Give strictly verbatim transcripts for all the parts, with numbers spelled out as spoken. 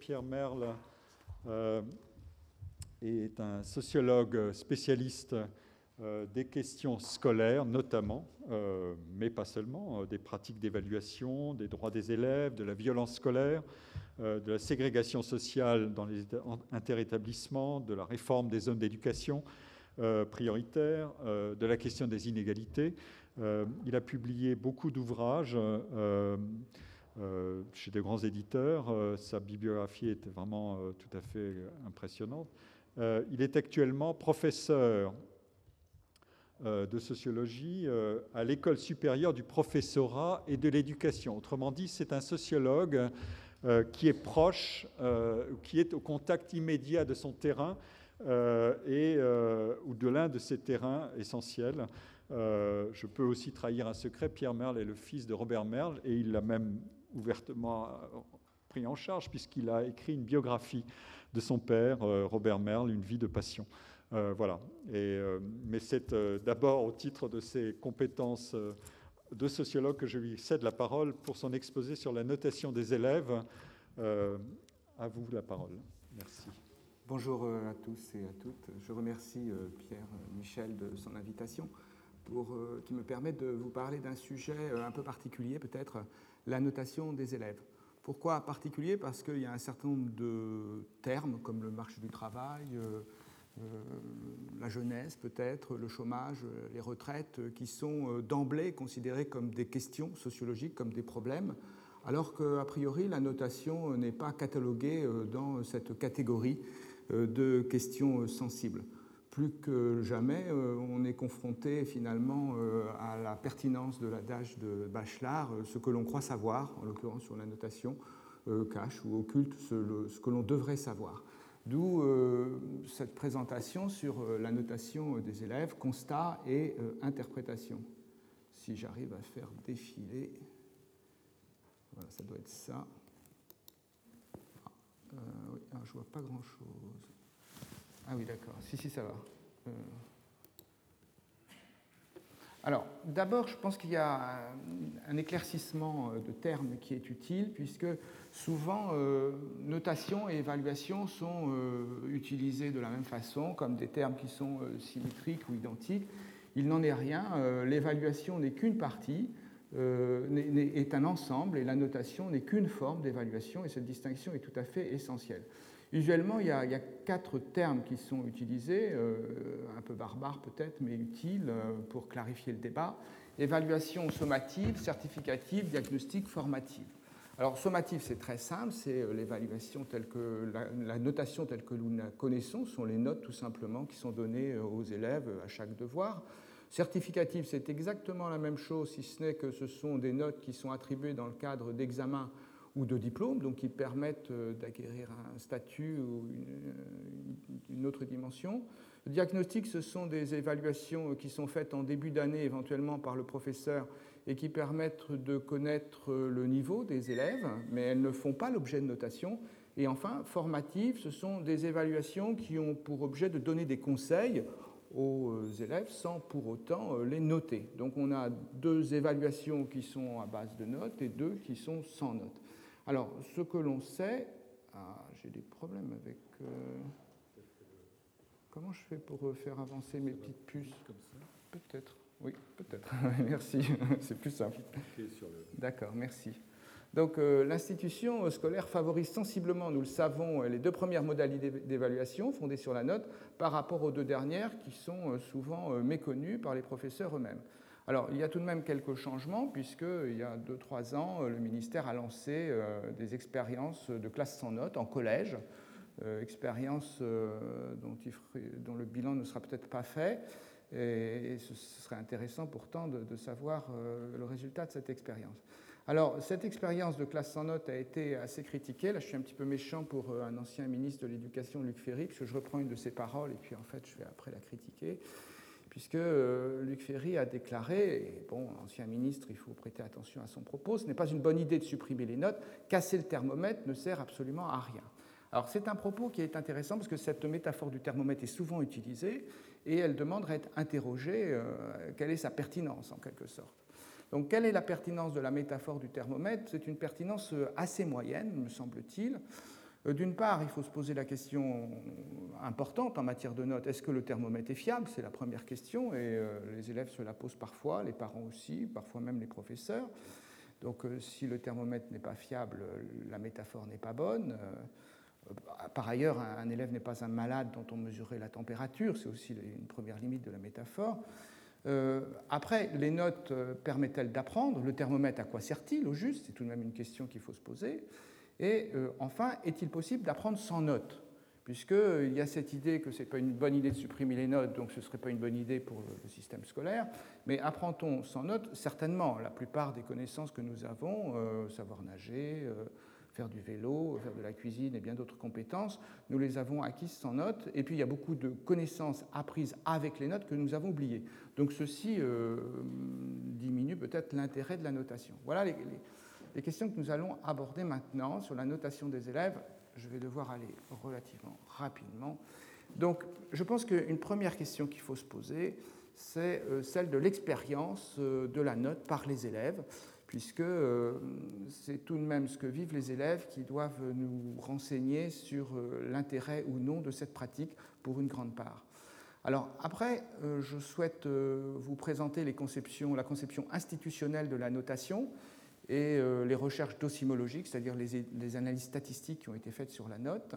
Pierre Merle euh, est un sociologue spécialiste euh, des questions scolaires, notamment, euh, mais pas seulement, euh, des pratiques d'évaluation, des droits des élèves, de la violence scolaire, euh, de la ségrégation sociale dans les interétablissements, de la réforme des zones d'éducation euh, prioritaires, euh, de la question des inégalités. Euh, il a publié beaucoup d'ouvrages euh, euh, chez de grands éditeurs. Euh, sa bibliographie était vraiment euh, tout à fait impressionnante. Euh, il est actuellement professeur euh, de sociologie euh, à l'École supérieure du professorat et de l'éducation. Autrement dit, c'est un sociologue euh, qui est proche, euh, qui est au contact immédiat de son terrain euh, et, euh, ou de l'un de ses terrains essentiels. Euh, je peux aussi trahir un secret. Pierre Merle est le fils de Robert Merle et il l'a même ouvertement pris en charge puisqu'il a écrit une biographie de son père, euh, Robert Merle, Une vie de passion. Euh, voilà. Et, euh, mais c'est euh, d'abord au titre de ses compétences euh, de sociologue que je lui cède la parole pour son exposé sur la notation des élèves. Euh, à vous la parole. Merci. Bonjour à tous et à toutes. Je remercie euh, Pierre Michel de son invitation pour, euh, qui me permet de vous parler d'un sujet euh, un peu particulier, peut-être, la notation des élèves. Pourquoi particulier ? Parce qu'il y a un certain nombre de termes, comme le marché du travail, euh, euh, la jeunesse peut-être, le chômage, les retraites, euh, qui sont euh, d'emblée considérés comme des questions sociologiques, comme des problèmes, alors qu'a priori, la notation n'est pas cataloguée euh, dans cette catégorie euh, de questions sensibles. Plus que jamais, euh, on est confronté finalement euh, à la pertinence de l'adage de Bachelard, euh, ce que l'on croit savoir, en l'occurrence sur la notation, euh, cache ou occulte ce, le, ce que l'on devrait savoir. D'où euh, cette présentation sur euh, la notation des élèves, constat et euh, interprétation. Si j'arrive à faire défiler, voilà, ça doit être ça. Ah, euh, oui, alors, je ne vois pas grand-chose. Ah oui, d'accord. Si, si, ça va. Euh... Alors, d'abord, je pense qu'il y a un éclaircissement de termes qui est utile, puisque souvent, euh, notation et évaluation sont euh, utilisés de la même façon, comme des termes qui sont euh, symétriques ou identiques. Il n'en est rien. Euh, l'évaluation n'est qu'une partie, euh, n'est, n'est, est un ensemble, et la notation n'est qu'une forme d'évaluation, et cette distinction est tout à fait essentielle. Usuellement, il y, a, il y a quatre termes qui sont utilisés, euh, un peu barbares peut-être, mais utiles euh, pour clarifier le débat. Évaluation sommative, certificative, diagnostique, formative. Alors, sommative, c'est très simple, c'est l'évaluation telle que, la, la notation telle que nous la connaissons, sont les notes tout simplement qui sont données aux élèves à chaque devoir. Certificative, c'est exactement la même chose, si ce n'est que ce sont des notes qui sont attribuées dans le cadre d'examens ou de diplômes, donc qui permettent d'acquérir un statut ou une, une autre dimension. Le diagnostic, ce sont des évaluations qui sont faites en début d'année, éventuellement par le professeur, et qui permettent de connaître le niveau des élèves, mais elles ne font pas l'objet de notation. Et enfin, formatives, ce sont des évaluations qui ont pour objet de donner des conseils aux élèves sans pour autant les noter. Donc on a deux évaluations qui sont à base de notes et deux qui sont sans notes. Alors, ce que l'on sait... Ah, j'ai des problèmes avec... Euh... Comment je fais pour faire avancer mes petites puces ? Peut-être. Oui, peut-être. Merci. C'est plus simple. D'accord, merci. Donc, euh, l'institution scolaire favorise sensiblement, nous le savons, les deux premières modalités d'évaluation fondées sur la note par rapport aux deux dernières qui sont souvent méconnues par les professeurs eux-mêmes. Alors, il y a tout de même quelques changements, puisqu'il y a deux trois ans, le ministère a lancé euh, des expériences de classe sans notes en collège, euh, expériences euh, dont, dont le bilan ne sera peut-être pas fait, et, et ce serait intéressant pourtant de, de savoir euh, le résultat de cette expérience. Alors, cette expérience de classe sans notes a été assez critiquée. Là, je suis un petit peu méchant pour un ancien ministre de l'Éducation, Luc Ferry, puisque je reprends une de ses paroles, et puis en fait, je vais après la critiquer. Puisque euh, Luc Ferry a déclaré, et bon, ancien ministre, il faut prêter attention à son propos, ce n'est pas une bonne idée de supprimer les notes, casser le thermomètre ne sert absolument à rien. Alors c'est un propos qui est intéressant parce que cette métaphore du thermomètre est souvent utilisée et elle demande à être interrogée, euh, quelle est sa pertinence en quelque sorte. Donc quelle est la pertinence de la métaphore du thermomètre ? C'est une pertinence assez moyenne, me semble-t-il. D'une part, il faut se poser la question importante en matière de notes, est-ce que le thermomètre est fiable? C'est la première question, et les élèves se la posent parfois, les parents aussi, parfois même les professeurs. Donc si le thermomètre n'est pas fiable, la métaphore n'est pas bonne. Par ailleurs, un élève n'est pas un malade dont on mesurait la température, c'est aussi une première limite de la métaphore. Après, les notes permettent-elles d'apprendre? Le thermomètre, à quoi sert-il au juste? C'est tout de même une question qu'il faut se poser. Et euh, enfin, est-il possible d'apprendre sans notes? Puisqu'il y a cette idée que ce n'est pas une bonne idée de supprimer les notes, donc ce ne serait pas une bonne idée pour le, le système scolaire. Mais apprend-on sans notes? Certainement. La plupart des connaissances que nous avons, euh, savoir nager, euh, faire du vélo, faire de la cuisine et bien d'autres compétences, nous les avons acquises sans notes. Et puis il y a beaucoup de connaissances apprises avec les notes que nous avons oubliées. Donc ceci euh, diminue peut-être l'intérêt de la notation. Voilà les, les Les questions que nous allons aborder maintenant sur la notation des élèves. Je vais devoir aller relativement rapidement. Donc, je pense qu'une première question qu'il faut se poser, c'est celle de l'expérience de la note par les élèves, puisque c'est tout de même ce que vivent les élèves qui doivent nous renseigner sur l'intérêt ou non de cette pratique pour une grande part. Alors après, je souhaite vous présenter les conceptions, la conception institutionnelle de la notation, et euh, les recherches docimologiques, c'est-à-dire les, les analyses statistiques qui ont été faites sur la note.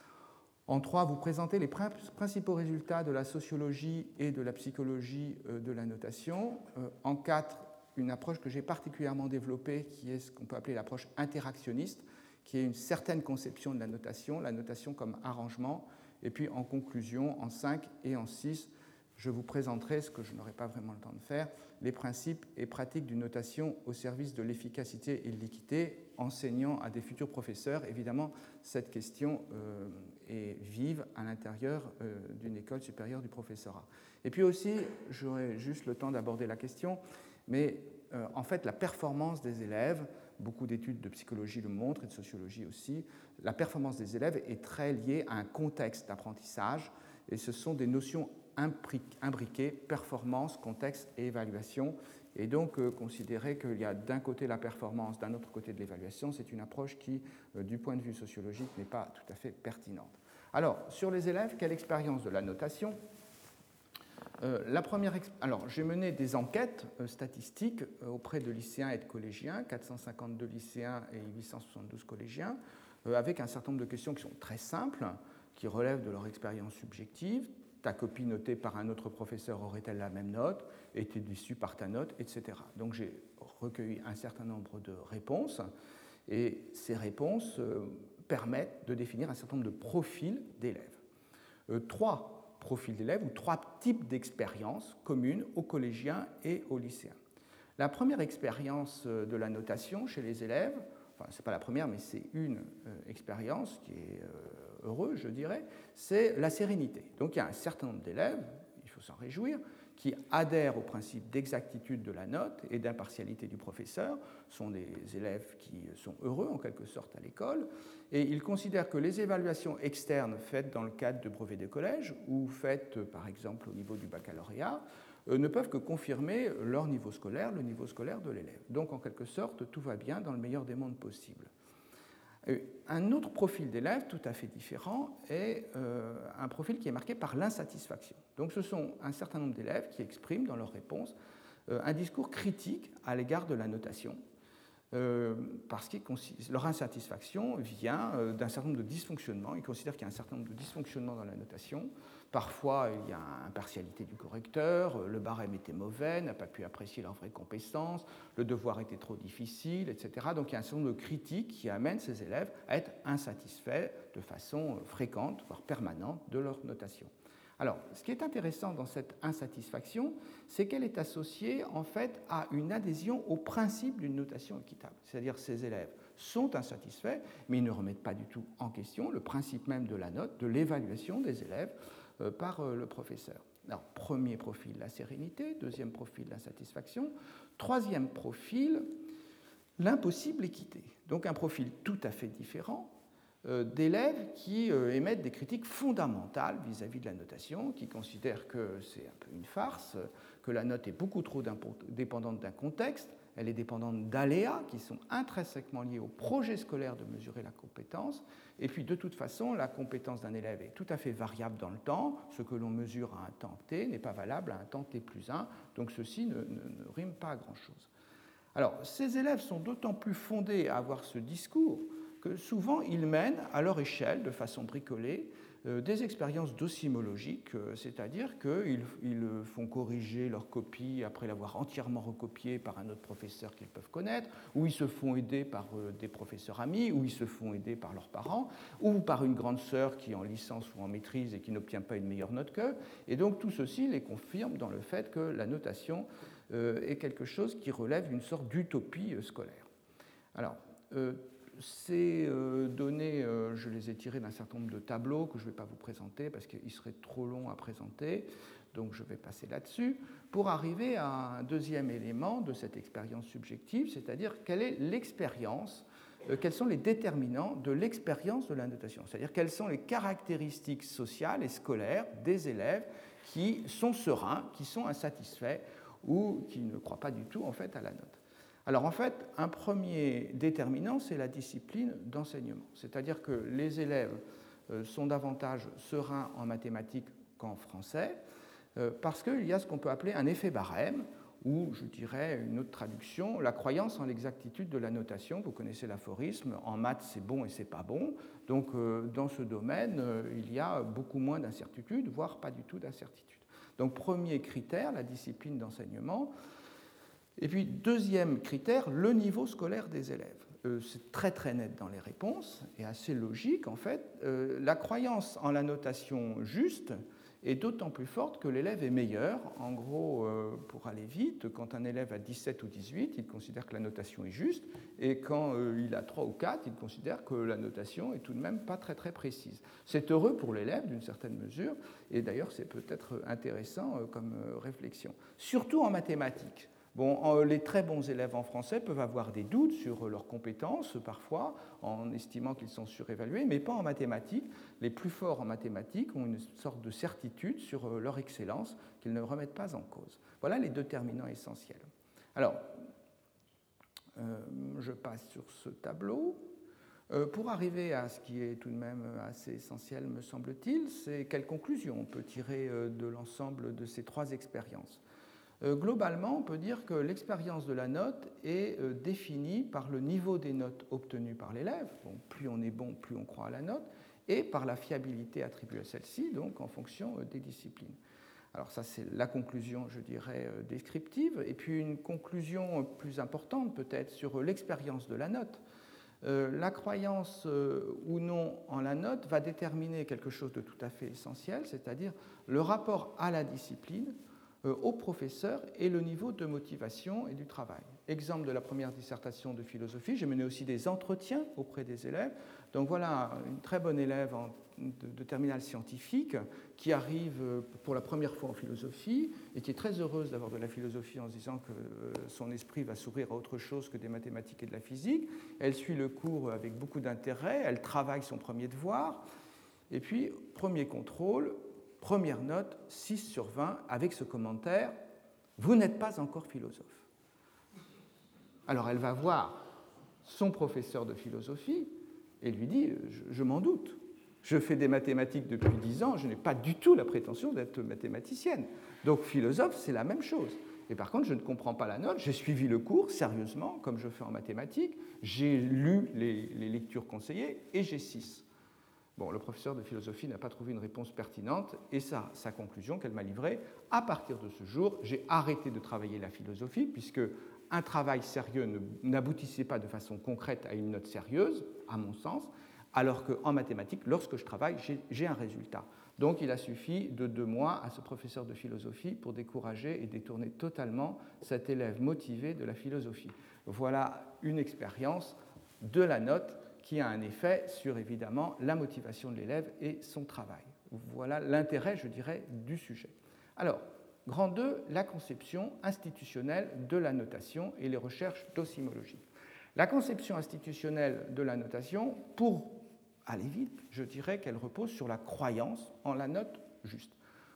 En trois, vous présentez les principaux résultats de la sociologie et de la psychologie euh, de la notation. Euh, en quatre, une approche que j'ai particulièrement développée, qui est ce qu'on peut appeler l'approche interactionniste, qui est une certaine conception de la notation, la notation comme arrangement. Et puis en conclusion, en cinq et en six, je vous présenterai, ce que je n'aurai pas vraiment le temps de faire, les principes et pratiques d'une notation au service de l'efficacité et de l'équité, enseignant à des futurs professeurs. Évidemment, cette question euh, est vive à l'intérieur euh, d'une école supérieure du professorat. Et puis aussi, j'aurai juste le temps d'aborder la question, mais euh, en fait, la performance des élèves, beaucoup d'études de psychologie le montrent, et de sociologie aussi, la performance des élèves est très liée à un contexte d'apprentissage, et ce sont des notions imbriquées, performance, contexte et évaluation. Et donc, euh, considérer qu'il y a d'un côté la performance, d'un autre côté de l'évaluation, c'est une approche qui, euh, du point de vue sociologique, n'est pas tout à fait pertinente. Alors, sur les élèves, quelle expérience de la notation? euh, la première, Alors, j'ai mené des enquêtes euh, statistiques euh, auprès de lycéens et de collégiens, quatre cent cinquante-deux lycéens et huit cent soixante-douze collégiens, euh, avec un certain nombre de questions qui sont très simples, qui relèvent de leur expérience subjective. Ta copie notée par un autre professeur aurait-elle la même note? Est-elle déçue par ta note? Etc. Donc j'ai recueilli un certain nombre de réponses, et ces réponses euh, permettent de définir un certain nombre de profils d'élèves. Euh, trois profils d'élèves ou trois types d'expériences communes aux collégiens et aux lycéens. La première expérience de la notation chez les élèves, enfin ce n'est pas la première, mais c'est une euh, expérience qui est euh, heureuse, je dirais, c'est la sérénité. Donc il y a un certain nombre d'élèves, il faut s'en réjouir, qui adhèrent au principe d'exactitude de la note et d'impartialité du professeur, sont des élèves qui sont heureux en quelque sorte à l'école, et ils considèrent que les évaluations externes faites dans le cadre de brevets de collège ou faites par exemple au niveau du baccalauréat ne peuvent que confirmer leur niveau scolaire, le niveau scolaire de l'élève. Donc en quelque sorte, tout va bien dans le meilleur des mondes possibles. Un autre profil d'élèves tout à fait différent est euh, un profil qui est marqué par l'insatisfaction. Donc ce sont un certain nombre d'élèves qui expriment dans leurs réponses euh, un discours critique à l'égard de la notation, euh, parce que leur insatisfaction vient euh, d'un certain nombre de dysfonctionnements. Ils considèrent qu'il y a un certain nombre de dysfonctionnements dans la notation. Parfois, il y a impartialité du correcteur, le barème était mauvais, n'a pas pu apprécier leurs vraies compétences, le devoir était trop difficile, et cetera. Donc il y a un certain nombre de critiques qui amènent ces élèves à être insatisfaits de façon fréquente, voire permanente, de leur notation. Alors, ce qui est intéressant dans cette insatisfaction, c'est qu'elle est associée en fait à une adhésion au principe d'une notation équitable. C'est-à-dire que ces élèves sont insatisfaits, mais ils ne remettent pas du tout en question le principe même de la note, de l'évaluation des élèves euh, par euh, le professeur. Alors, premier profil, la sérénité. Deuxième profil, l'insatisfaction. Troisième profil, l'impossible équité. Donc un profil tout à fait différent euh, d'élèves qui euh, émettent des critiques fondamentales vis-à-vis de la notation, qui considèrent que c'est un peu une farce, que la note est beaucoup trop dépendante d'un contexte, elle est dépendante d'aléas qui sont intrinsèquement liés au projet scolaire de mesurer la compétence. Et puis, de toute façon, la compétence d'un élève est tout à fait variable dans le temps. Ce que l'on mesure à un temps t n'est pas valable à un temps t plus un. Donc, ceci ne, ne, ne rime pas à grand-chose. Alors, ces élèves sont d'autant plus fondés à avoir ce discours que souvent, ils mènent à leur échelle, de façon bricolée, des expériences docimologiques, c'est-à-dire qu'ils ils font corriger leur copie après l'avoir entièrement recopiée par un autre professeur qu'ils peuvent connaître, ou ils se font aider par des professeurs amis, ou ils se font aider par leurs parents, ou par une grande sœur qui est en licence ou en maîtrise et qui n'obtient pas une meilleure note qu'eux. Et donc tout ceci les confirme dans le fait que la notation est quelque chose qui relève d'une sorte d'utopie scolaire. Alors, euh, Ces données, je les ai tirées d'un certain nombre de tableaux que je ne vais pas vous présenter parce qu'ils seraient trop longs à présenter, donc je vais passer là-dessus, pour arriver à un deuxième élément de cette expérience subjective, c'est-à-dire quelle est l'expérience, quels sont les déterminants de l'expérience de la notation, c'est-à-dire quelles sont les caractéristiques sociales et scolaires des élèves qui sont sereins, qui sont insatisfaits ou qui ne croient pas du tout en fait à la note. Alors en fait, un premier déterminant, c'est la discipline d'enseignement. C'est-à-dire que les élèves sont davantage sereins en mathématiques qu'en français, parce qu'il y a ce qu'on peut appeler un effet barème, ou je dirais une autre traduction, la croyance en l'exactitude de la notation. Vous connaissez l'aphorisme, en maths c'est bon et c'est pas bon. Donc dans ce domaine, il y a beaucoup moins d'incertitudes, voire pas du tout d'incertitudes. Donc premier critère, la discipline d'enseignement. Et puis, deuxième critère, le niveau scolaire des élèves. Euh, c'est très très net dans les réponses et assez logique en fait. Euh, la croyance en la notation juste est d'autant plus forte que l'élève est meilleur. En gros, euh, pour aller vite, quand un élève a dix-sept ou dix-huit, il considère que la notation est juste, et quand euh, il a trois ou quatre, il considère que la notation est tout de même pas très très précise. C'est heureux pour l'élève d'une certaine mesure, et d'ailleurs c'est peut-être intéressant euh, comme euh, réflexion. Surtout en mathématiques. Bon, les très bons élèves en français peuvent avoir des doutes sur leurs compétences, parfois, en estimant qu'ils sont surévalués, mais pas en mathématiques. Les plus forts en mathématiques ont une sorte de certitude sur leur excellence qu'ils ne remettent pas en cause. Voilà les déterminants essentiels. Alors, euh, je passe sur ce tableau. Euh, pour arriver à ce qui est tout de même assez essentiel, me semble-t-il, c'est quelles conclusions on peut tirer de l'ensemble de ces trois expériences. Globalement, on peut dire que l'expérience de la note est définie par le niveau des notes obtenues par l'élève, bon, plus on est bon, plus on croit à la note, et par la fiabilité attribuée à celle-ci, donc en fonction des disciplines. Alors ça, c'est la conclusion, je dirais, descriptive, et puis une conclusion plus importante peut-être sur l'expérience de la note. Euh, la croyance euh, ou non en la note va déterminer quelque chose de tout à fait essentiel, c'est-à-dire le rapport à la discipline, au professeur et le niveau de motivation et du travail. Exemple de la première dissertation de philosophie, j'ai mené aussi des entretiens auprès des élèves. Donc voilà une très bonne élève en, de, de terminale scientifique qui arrive pour la première fois en philosophie et qui est très heureuse d'avoir de la philosophie en se disant que son esprit va s'ouvrir à autre chose que des mathématiques et de la physique. Elle suit le cours avec beaucoup d'intérêt, elle travaille son premier devoir et puis premier contrôle, première note, six sur vingt, avec ce commentaire « Vous n'êtes pas encore philosophe ». Alors elle va voir son professeur de philosophie et lui dit « Je, je m'en doute, je fais des mathématiques depuis dix ans, je n'ai pas du tout la prétention d'être mathématicienne. Donc philosophe, c'est la même chose. Et par contre, je ne comprends pas la note, j'ai suivi le cours sérieusement, comme je fais en mathématiques, j'ai lu les, les lectures conseillées et j'ai six. » Bon, le professeur de philosophie n'a pas trouvé une réponse pertinente et sa, sa conclusion qu'elle m'a livrée, à partir de ce jour, j'ai arrêté de travailler la philosophie puisque un travail sérieux ne, n'aboutissait pas de façon concrète à une note sérieuse, à mon sens, alors qu'en mathématiques, lorsque je travaille, j'ai, j'ai un résultat. Donc il a suffi de deux mois à ce professeur de philosophie pour décourager et détourner totalement cet élève motivé de la philosophie. Voilà une expérience de la note qui a un effet sur, évidemment, la motivation de l'élève et son travail. Voilà l'intérêt, je dirais, du sujet. Alors, grand deux, la conception institutionnelle de la notation et les recherches docimologiques. La conception institutionnelle de la notation, pour aller vite, je dirais qu'elle repose sur la croyance en la note juste.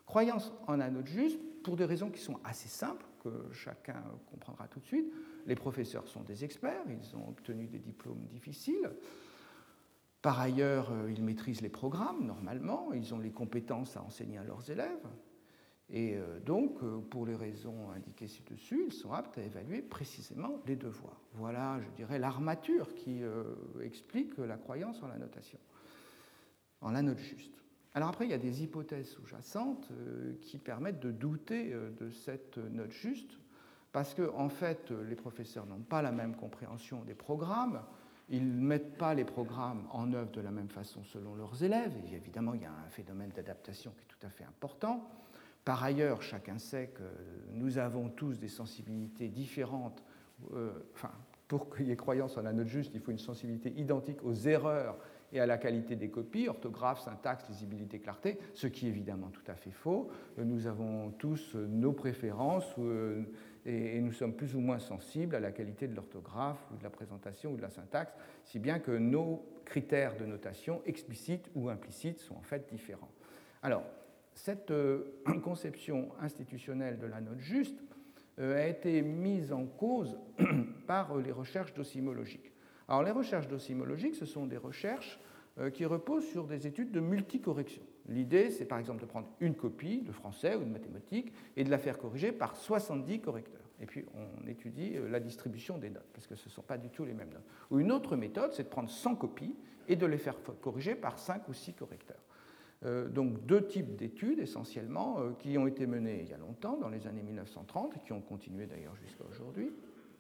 Croyance en la note juste, pour des raisons qui sont assez simples, que chacun comprendra tout de suite. Les professeurs sont des experts, ils ont obtenu des diplômes difficiles. Par ailleurs, ils maîtrisent les programmes, normalement, ils ont les compétences à enseigner à leurs élèves. Et donc, pour les raisons indiquées ci-dessus, ils sont aptes à évaluer précisément les devoirs. Voilà, je dirais, l'armature qui euh, explique la croyance en la notation, en la note juste. Alors après, il y a des hypothèses sous-jacentes euh, qui permettent de douter euh, de cette note juste, parce que, en fait, les professeurs n'ont pas la même compréhension des programmes, ils ne mettent pas les programmes en œuvre de la même façon selon leurs élèves, et évidemment, il y a un phénomène d'adaptation qui est tout à fait important. Par ailleurs, chacun sait que nous avons tous des sensibilités différentes. Euh, enfin, pour qu'il y ait croyance en la note juste, il faut une sensibilité identique aux erreurs et à la qualité des copies, orthographe, syntaxe, lisibilité, clarté, ce qui est évidemment tout à fait faux. Nous avons tous nos préférences euh, et, et nous sommes plus ou moins sensibles à la qualité de l'orthographe ou de la présentation ou de la syntaxe, si bien que nos critères de notation, explicites ou implicites, sont en fait différents. Alors, cette euh, conception institutionnelle de la note juste euh, a été mise en cause par euh, les recherches docimologiques. Alors, les recherches docimologiques, ce sont des recherches euh, qui reposent sur des études de multicorrection. L'idée, c'est par exemple de prendre une copie de français ou de mathématiques et de la faire corriger par soixante-dix correcteurs. Et puis, on étudie euh, la distribution des notes, parce que ce ne sont pas du tout les mêmes notes. Ou une autre méthode, c'est de prendre cent copies et de les faire corriger par cinq ou six correcteurs. Euh, donc deux types d'études essentiellement euh, qui ont été menées il y a longtemps, dans les années mille neuf cent trente, et qui ont continué d'ailleurs jusqu'à aujourd'hui.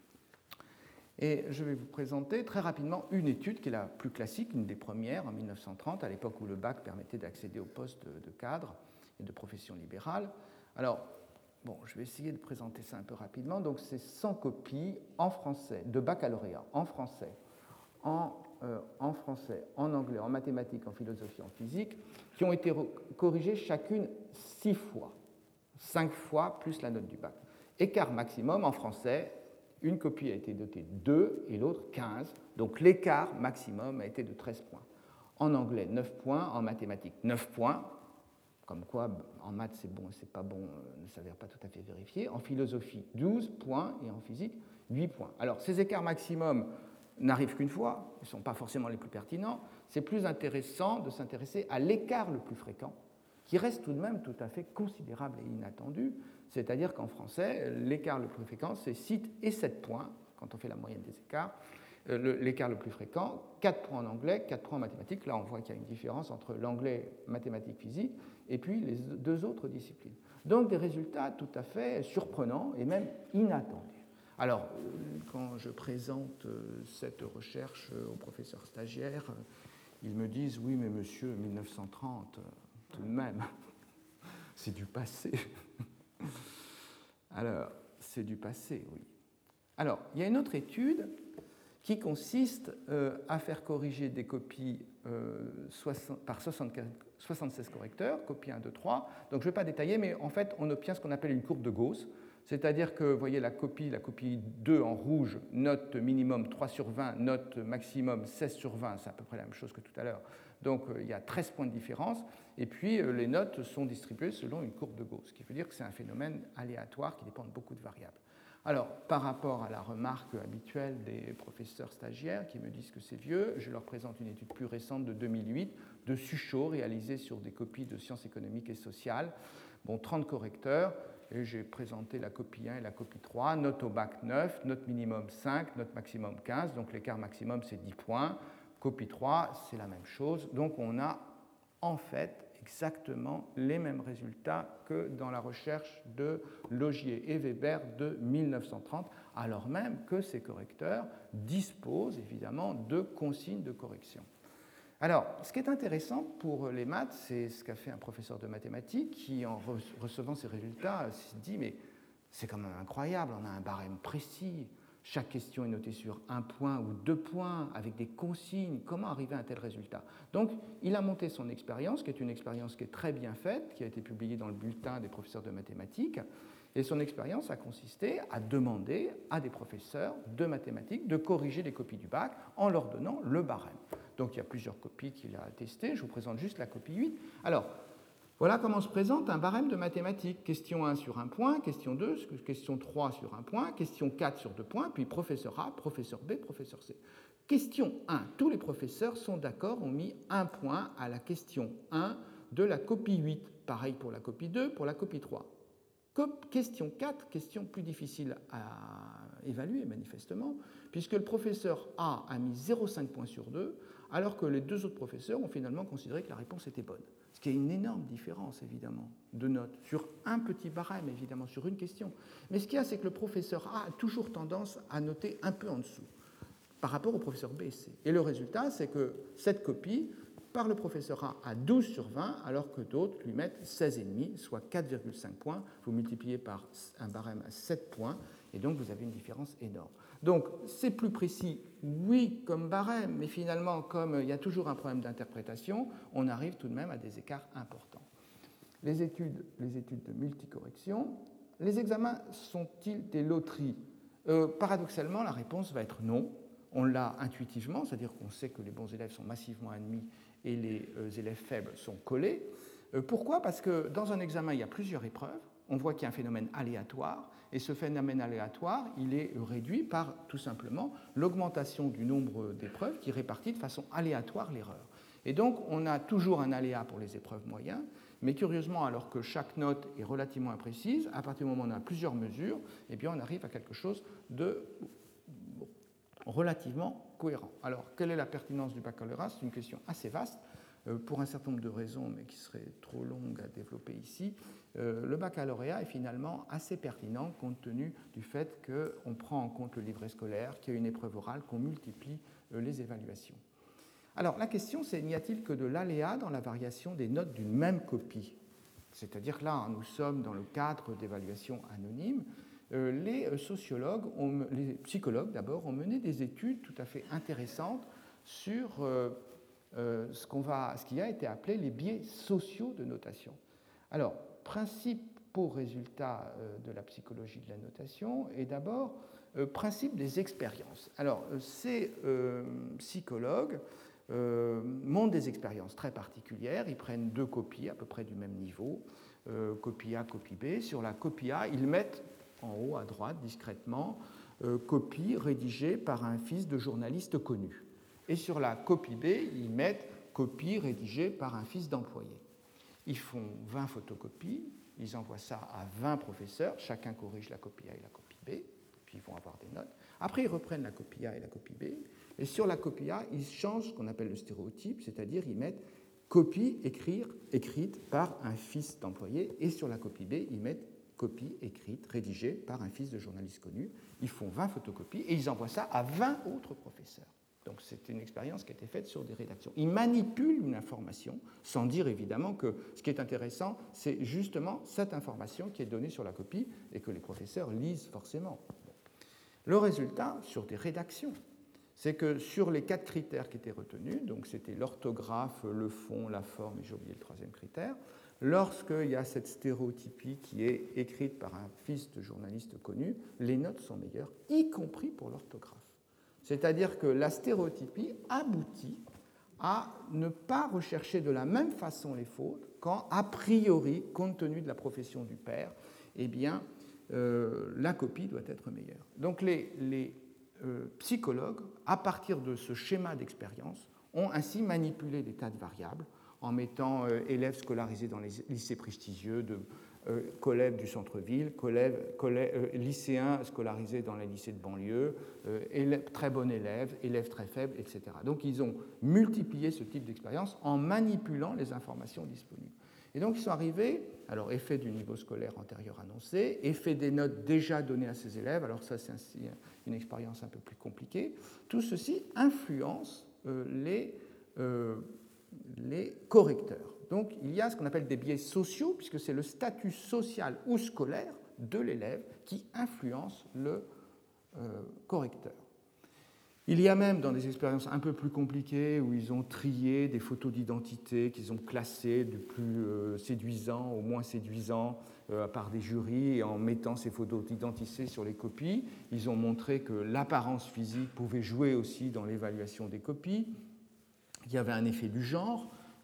Et je vais vous présenter très rapidement une étude qui est la plus classique, une des premières en mille neuf cent trente, à l'époque où le bac permettait d'accéder au poste de, de cadre et de profession libérale. Alors, bon, je vais essayer de présenter ça un peu rapidement. Donc c'est cent copies en français, de baccalauréat, en français, en Euh, en français, en anglais, en mathématiques, en philosophie, en physique, qui ont été corrigées chacune six fois, cinq fois plus la note du bac. Écart maximum en français, une copie a été dotée de deux et l'autre quinze, donc l'écart maximum a été de treize points. En anglais, neuf points, en mathématiques, neuf points, comme quoi en maths c'est bon et c'est pas bon euh, ne s'avère pas tout à fait vérifié. En philosophie, douze points et en physique, huit points. Alors ces écarts maximum n'arrivent qu'une fois, ils ne sont pas forcément les plus pertinents, c'est plus intéressant de s'intéresser à l'écart le plus fréquent, qui reste tout de même tout à fait considérable et inattendu, c'est-à-dire qu'en français, l'écart le plus fréquent, c'est six et sept points, quand on fait la moyenne des écarts, l'écart le plus fréquent, quatre points en anglais, quatre points en mathématiques, là on voit qu'il y a une différence entre l'anglais, mathématiques, physique, et puis les deux autres disciplines. Donc des résultats tout à fait surprenants et même inattendus. Alors, quand je présente cette recherche aux professeurs stagiaires, ils me disent « Oui, mais monsieur, mille neuf cent trente, tout de même, c'est du passé. » Alors, c'est du passé, oui. Alors, il y a une autre étude qui consiste à faire corriger des copies par soixante-seize correcteurs, copie un, deux, trois. Donc, je ne vais pas détailler, mais en fait, on obtient ce qu'on appelle une courbe de Gauss. C'est-à-dire que, vous voyez, la copie, la copie deux en rouge, note minimum trois sur vingt, note maximum seize sur vingt, c'est à peu près la même chose que tout à l'heure. Donc, il y a treize points de différence. Et puis, les notes sont distribuées selon une courbe de Gauss, ce qui veut dire que c'est un phénomène aléatoire qui dépend de beaucoup de variables. Alors, par rapport à la remarque habituelle des professeurs stagiaires qui me disent que c'est vieux, je leur présente une étude plus récente de deux mille huit de Suchot, réalisée sur des copies de sciences économiques et sociales. Bon, trente correcteurs. Et j'ai présenté la copie un et la copie trois, note au bac neuf, note minimum cinq, note maximum quinze, donc l'écart maximum c'est dix points, copie trois c'est la même chose, donc on a en fait exactement les mêmes résultats que dans la recherche de Laugier et Weber de mille neuf cent trente, alors même que ces correcteurs disposent évidemment de consignes de correction. Alors, ce qui est intéressant pour les maths, c'est ce qu'a fait un professeur de mathématiques qui, en recevant ces résultats, se dit « mais c'est quand même incroyable, on a un barème précis, chaque question est notée sur un point ou deux points, avec des consignes, comment arriver à un tel résultat ?» Donc, il a monté son expérience, qui est une expérience qui est très bien faite, qui a été publiée dans le bulletin des professeurs de mathématiques, et son expérience a consisté à demander à des professeurs de mathématiques de corriger les copies du bac en leur donnant le barème. Donc il y a plusieurs copies qu'il a testées, je vous présente juste la copie huit. Alors, Voilà comment se présente un barème de mathématiques. Question un sur un point, question deux, question trois sur un point, question quatre sur deux points, puis professeur A, professeur B, professeur C. Question un. Tous les professeurs sont d'accord, ont mis un point à la question un de la copie huit. Pareil pour la copie deux, pour la copie trois. Question quatre, question plus difficile à évaluer manifestement, puisque le professeur A a mis zéro virgule cinq points sur deux, alors que les deux autres professeurs ont finalement considéré que la réponse était bonne. Ce qui est une énorme différence, évidemment, de notes, sur un petit barème, évidemment, sur une question. Mais ce qu'il y a, c'est que le professeur A a toujours tendance à noter un peu en dessous, par rapport au professeur B et C. Et le résultat, c'est que cette copie, par le professeur A, a douze sur vingt, alors que d'autres lui mettent seize virgule cinq, soit quatre virgule cinq points. Vous multipliez par un barème à sept points, et donc vous avez une différence énorme. Donc, c'est plus précis, oui, comme barème, mais finalement, comme il y a toujours un problème d'interprétation, on arrive tout de même à des écarts importants. Les études, les études de multicorrection, les examens sont-ils des loteries ? euh, Paradoxalement, la réponse va être non. On l'a intuitivement, c'est-à-dire qu'on sait que les bons élèves sont massivement admis et les euh, élèves faibles sont collés. Euh, pourquoi ? Parce que dans un examen, il y a plusieurs épreuves. On voit qu'il y a un phénomène aléatoire, et ce phénomène aléatoire, il est réduit par tout simplement l'augmentation du nombre d'épreuves qui répartit de façon aléatoire l'erreur. Et donc, on a toujours un aléa pour les épreuves moyennes, mais curieusement, alors que chaque note est relativement imprécise, à partir du moment où on a plusieurs mesures, eh bien, on arrive à quelque chose de relativement cohérent. Alors, quelle est la pertinence du baccalauréat ? C'est une question assez vaste, euh, pour un certain nombre de raisons, mais qui seraient trop longues à développer ici. Euh, le baccalauréat est finalement assez pertinent compte tenu du fait qu'on prend en compte le livret scolaire, qu'il y a une épreuve orale, qu'on multiplie euh, les évaluations. Alors, la question, c'est n'y a-t-il que de l'aléa dans la variation des notes d'une même copie ? C'est-à-dire que là, nous sommes dans le cadre d'évaluation anonyme. Euh, les sociologues, ont, les psychologues d'abord, ont mené des études tout à fait intéressantes sur euh, euh, ce, qu'on va, ce qui a été appelé les biais sociaux de notation. Alors, principaux résultats euh, de la psychologie de la notation est d'abord euh, principe des expériences. Alors, ces euh, psychologues euh, montrent des expériences très particulières. Ils prennent deux copies à peu près du même niveau, euh, copie A, copie B. Sur la copie A, ils mettent en haut à droite, discrètement, euh, copie rédigée par un fils de journaliste connu. Et sur la copie B, ils mettent copie rédigée par un fils d'employé. Ils font vingt photocopies, ils envoient ça à vingt professeurs, chacun corrige la copie A et la copie B, puis ils vont avoir des notes. Après, ils reprennent la copie A et la copie B, et sur la copie A, ils changent ce qu'on appelle le stéréotype, c'est-à-dire ils mettent copie écrire, écrite par un fils d'employé, et sur la copie B, ils mettent copie écrite, rédigée par un fils de journaliste connu. Ils font vingt photocopies et ils envoient ça à vingt autres professeurs. Donc c'est une expérience qui a été faite sur des rédactions. Ils manipulent une information, sans dire évidemment que ce qui est intéressant, c'est justement cette information qui est donnée sur la copie et que les professeurs lisent forcément. Le résultat, sur des rédactions, c'est que sur les quatre critères qui étaient retenus, donc c'était l'orthographe, le fond, la forme, et j'ai oublié le troisième critère, lorsqu'il y a cette stéréotypie qui est écrite par un fils de journaliste connu, les notes sont meilleures, y compris pour l'orthographe. C'est-à-dire que la stéréotypie aboutit à ne pas rechercher de la même façon les fautes quand, a priori, compte tenu de la profession du père, eh bien, euh, la copie doit être meilleure. Donc les, les euh, psychologues, à partir de ce schéma d'expérience, ont ainsi manipulé des tas de variables en mettant euh, élèves scolarisés dans les lycées prestigieux, de, euh, collègues du centre-ville, collègues, collègues, euh, lycéens scolarisés dans les lycées de banlieue, euh, élèves, très bons élèves, élèves très faibles, et cetera. Donc ils ont multiplié ce type d'expérience en manipulant les informations disponibles. Et donc ils sont arrivés, alors effet du niveau scolaire antérieur annoncé, effet des notes déjà données à ces élèves, alors ça c'est ainsi une expérience un peu plus compliquée, tout ceci influence euh, les... Euh, les correcteurs. Donc, il y a ce qu'on appelle des biais sociaux, puisque c'est le statut social ou scolaire de l'élève qui influence le euh, correcteur. Il y a même dans des expériences un peu plus compliquées où ils ont trié des photos d'identité qu'ils ont classées du plus euh, séduisant au moins séduisant euh, par des jurys, et en mettant ces photos d'identité sur les copies, ils ont montré que l'apparence physique pouvait jouer aussi dans l'évaluation des copies. Il y avait un effet du genre.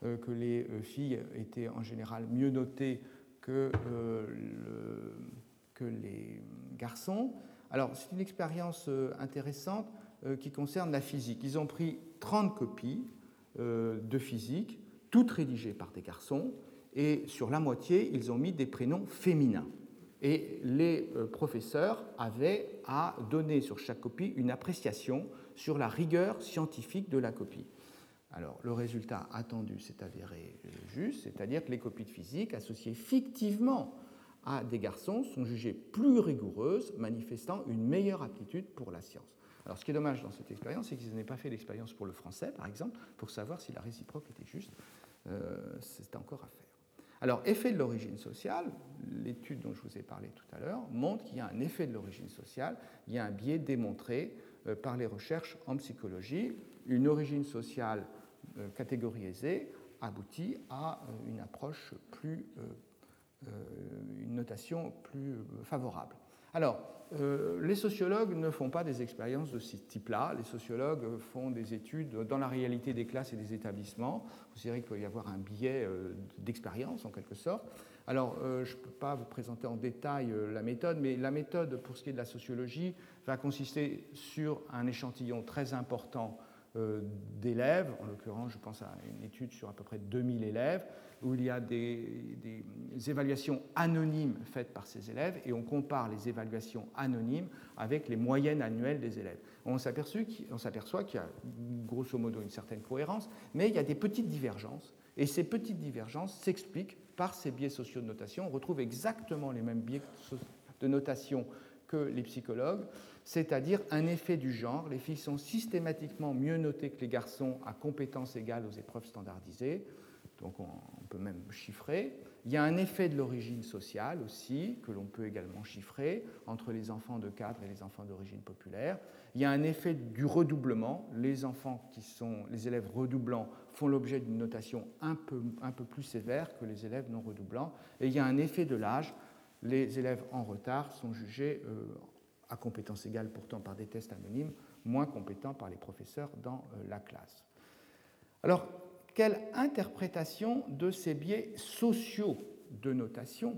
euh, que les euh, filles étaient en général mieux notées que, euh, le, que les garçons. Alors, c'est une expérience euh, intéressante euh, qui concerne la physique. Ils ont pris trente copies euh, de physique, toutes rédigées par des garçons, et sur la moitié, ils ont mis des prénoms féminins. Et les euh, professeurs avaient à donner sur chaque copie une appréciation sur la rigueur scientifique de la copie. Alors, le résultat attendu s'est avéré juste, c'est-à-dire que les copies de physique associées fictivement à des garçons sont jugées plus rigoureuses, manifestant une meilleure aptitude pour la science. Alors, ce qui est dommage dans cette expérience, c'est qu'ils n'aient pas fait l'expérience pour le français, par exemple, pour savoir si la réciproque était juste. Euh, c'est encore à faire. Alors, effet de l'origine sociale, l'étude dont je vous ai parlé tout à l'heure montre qu'il y a un effet de l'origine sociale, il y a un biais démontré euh, par les recherches en psychologie. Une origine sociale euh, catégorisée aboutit à euh, une approche plus, euh, euh, une notation plus euh, favorable. Alors, euh, les sociologues ne font pas des expériences de ce type-là. Les sociologues font des études dans la réalité des classes et des établissements. Vous verrez qu'il peut y avoir un biais euh, d'expérience, en quelque sorte. Alors, euh, je ne peux pas vous présenter en détail euh, la méthode, mais la méthode, pour ce qui est de la sociologie, va consister sur un échantillon très important euh, d'élèves. En l'occurrence, je pense à une étude sur à peu près deux mille élèves, où il y a des, des évaluations anonymes faites par ces élèves, et on compare les évaluations anonymes avec les moyennes annuelles des élèves. On s'aperçoit qu'il y a grosso modo une certaine cohérence, mais il y a des petites divergences, et ces petites divergences s'expliquent par ces biais sociaux de notation. On retrouve exactement les mêmes biais de notation que les psychologues, c'est-à-dire un effet du genre. Les filles sont systématiquement mieux notées que les garçons à compétences égales aux épreuves standardisées. Donc on peut même chiffrer. Il y a un effet de l'origine sociale aussi, que l'on peut également chiffrer, entre les enfants de cadre et les enfants d'origine populaire. Il y a un effet du redoublement. Les enfants qui sont, les élèves redoublants font l'objet d'une notation un peu, un peu plus sévère que les élèves non redoublants. Et il y a un effet de l'âge. Les élèves en retard sont jugés euh, à compétences égales pourtant par des tests anonymes, moins compétents par les professeurs dans euh, la classe. Alors, quelle interprétation de ces biais sociaux de notation?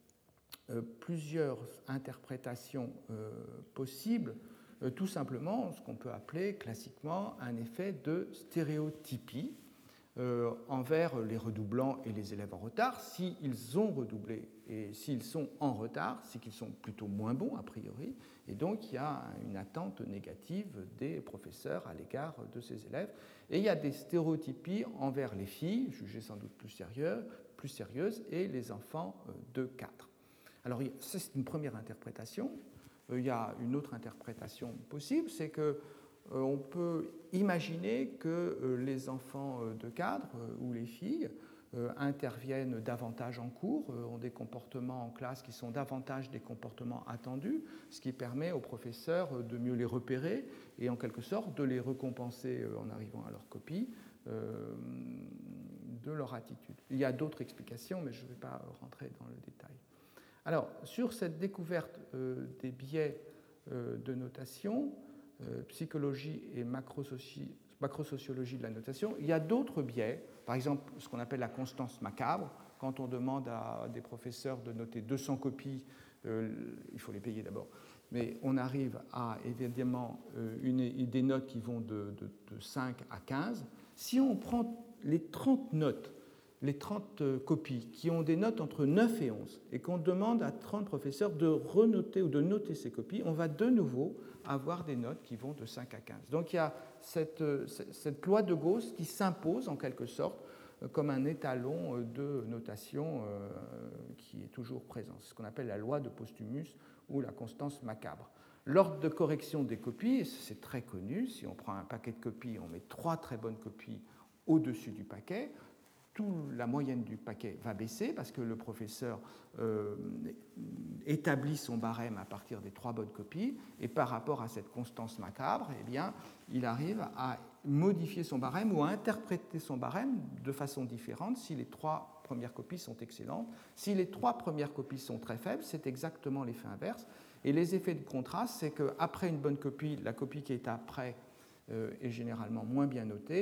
euh, Plusieurs interprétations euh, possibles, euh, tout simplement ce qu'on peut appeler classiquement un effet de stéréotypie euh, envers les redoublants et les élèves en retard. S'ils ont redoublé et s'ils sont en retard, c'est qu'ils sont plutôt moins bons a priori, et donc il y a une attente négative des professeurs à l'égard de ces élèves. Et il y a des stéréotypies envers les filles, jugées sans doute plus sérieuses, plus sérieuses et les enfants de cadre. Alors ça, c'est une première interprétation. Il y a une autre interprétation possible, c'est que euh, on peut imaginer que euh, les enfants de cadre euh, ou les filles euh, interviennent davantage en cours, euh, ont des comportements en classe qui sont davantage des comportements attendus, ce qui permet aux professeurs de mieux les repérer et en quelque sorte de les récompenser euh, en arrivant à leur copie euh, de leur attitude. Il y a d'autres explications, mais je ne vais pas rentrer dans le détail. Alors, sur cette découverte euh, des biais euh, de notation, Euh, psychologie et macrosoci... macrosociologie de la notation, il y a d'autres biais, par exemple ce qu'on appelle la constance macabre. Quand on demande à des professeurs de noter deux cents copies, euh, il faut les payer d'abord, mais on arrive à évidemment euh, une, des notes qui vont de, de, de cinq à quinze. Si on prend les trente notes, les trente copies qui ont des notes entre neuf et onze et qu'on demande à trente professeurs de renoter ou de noter ces copies, on va de nouveau avoir des notes qui vont de cinq à quinze. Donc il y a cette, cette loi de Gauss qui s'impose en quelque sorte comme un étalon de notation euh, qui est toujours présent. C'est ce qu'on appelle la loi de Posthumus ou la constance macabre. L'ordre de correction des copies, c'est très connu. Si on prend un paquet de copies, on met trois très bonnes copies au-dessus du paquet. Tout, la moyenne du paquet va baisser parce que le professeur euh, établit son barème à partir des trois bonnes copies et par rapport à cette constance macabre, eh bien, il arrive à modifier son barème ou à interpréter son barème de façon différente si les trois premières copies sont excellentes. Si les trois premières copies sont très faibles, c'est exactement l'effet inverse. Et les effets de contraste, c'est qu'après une bonne copie, la copie qui est après euh, est généralement moins bien notée.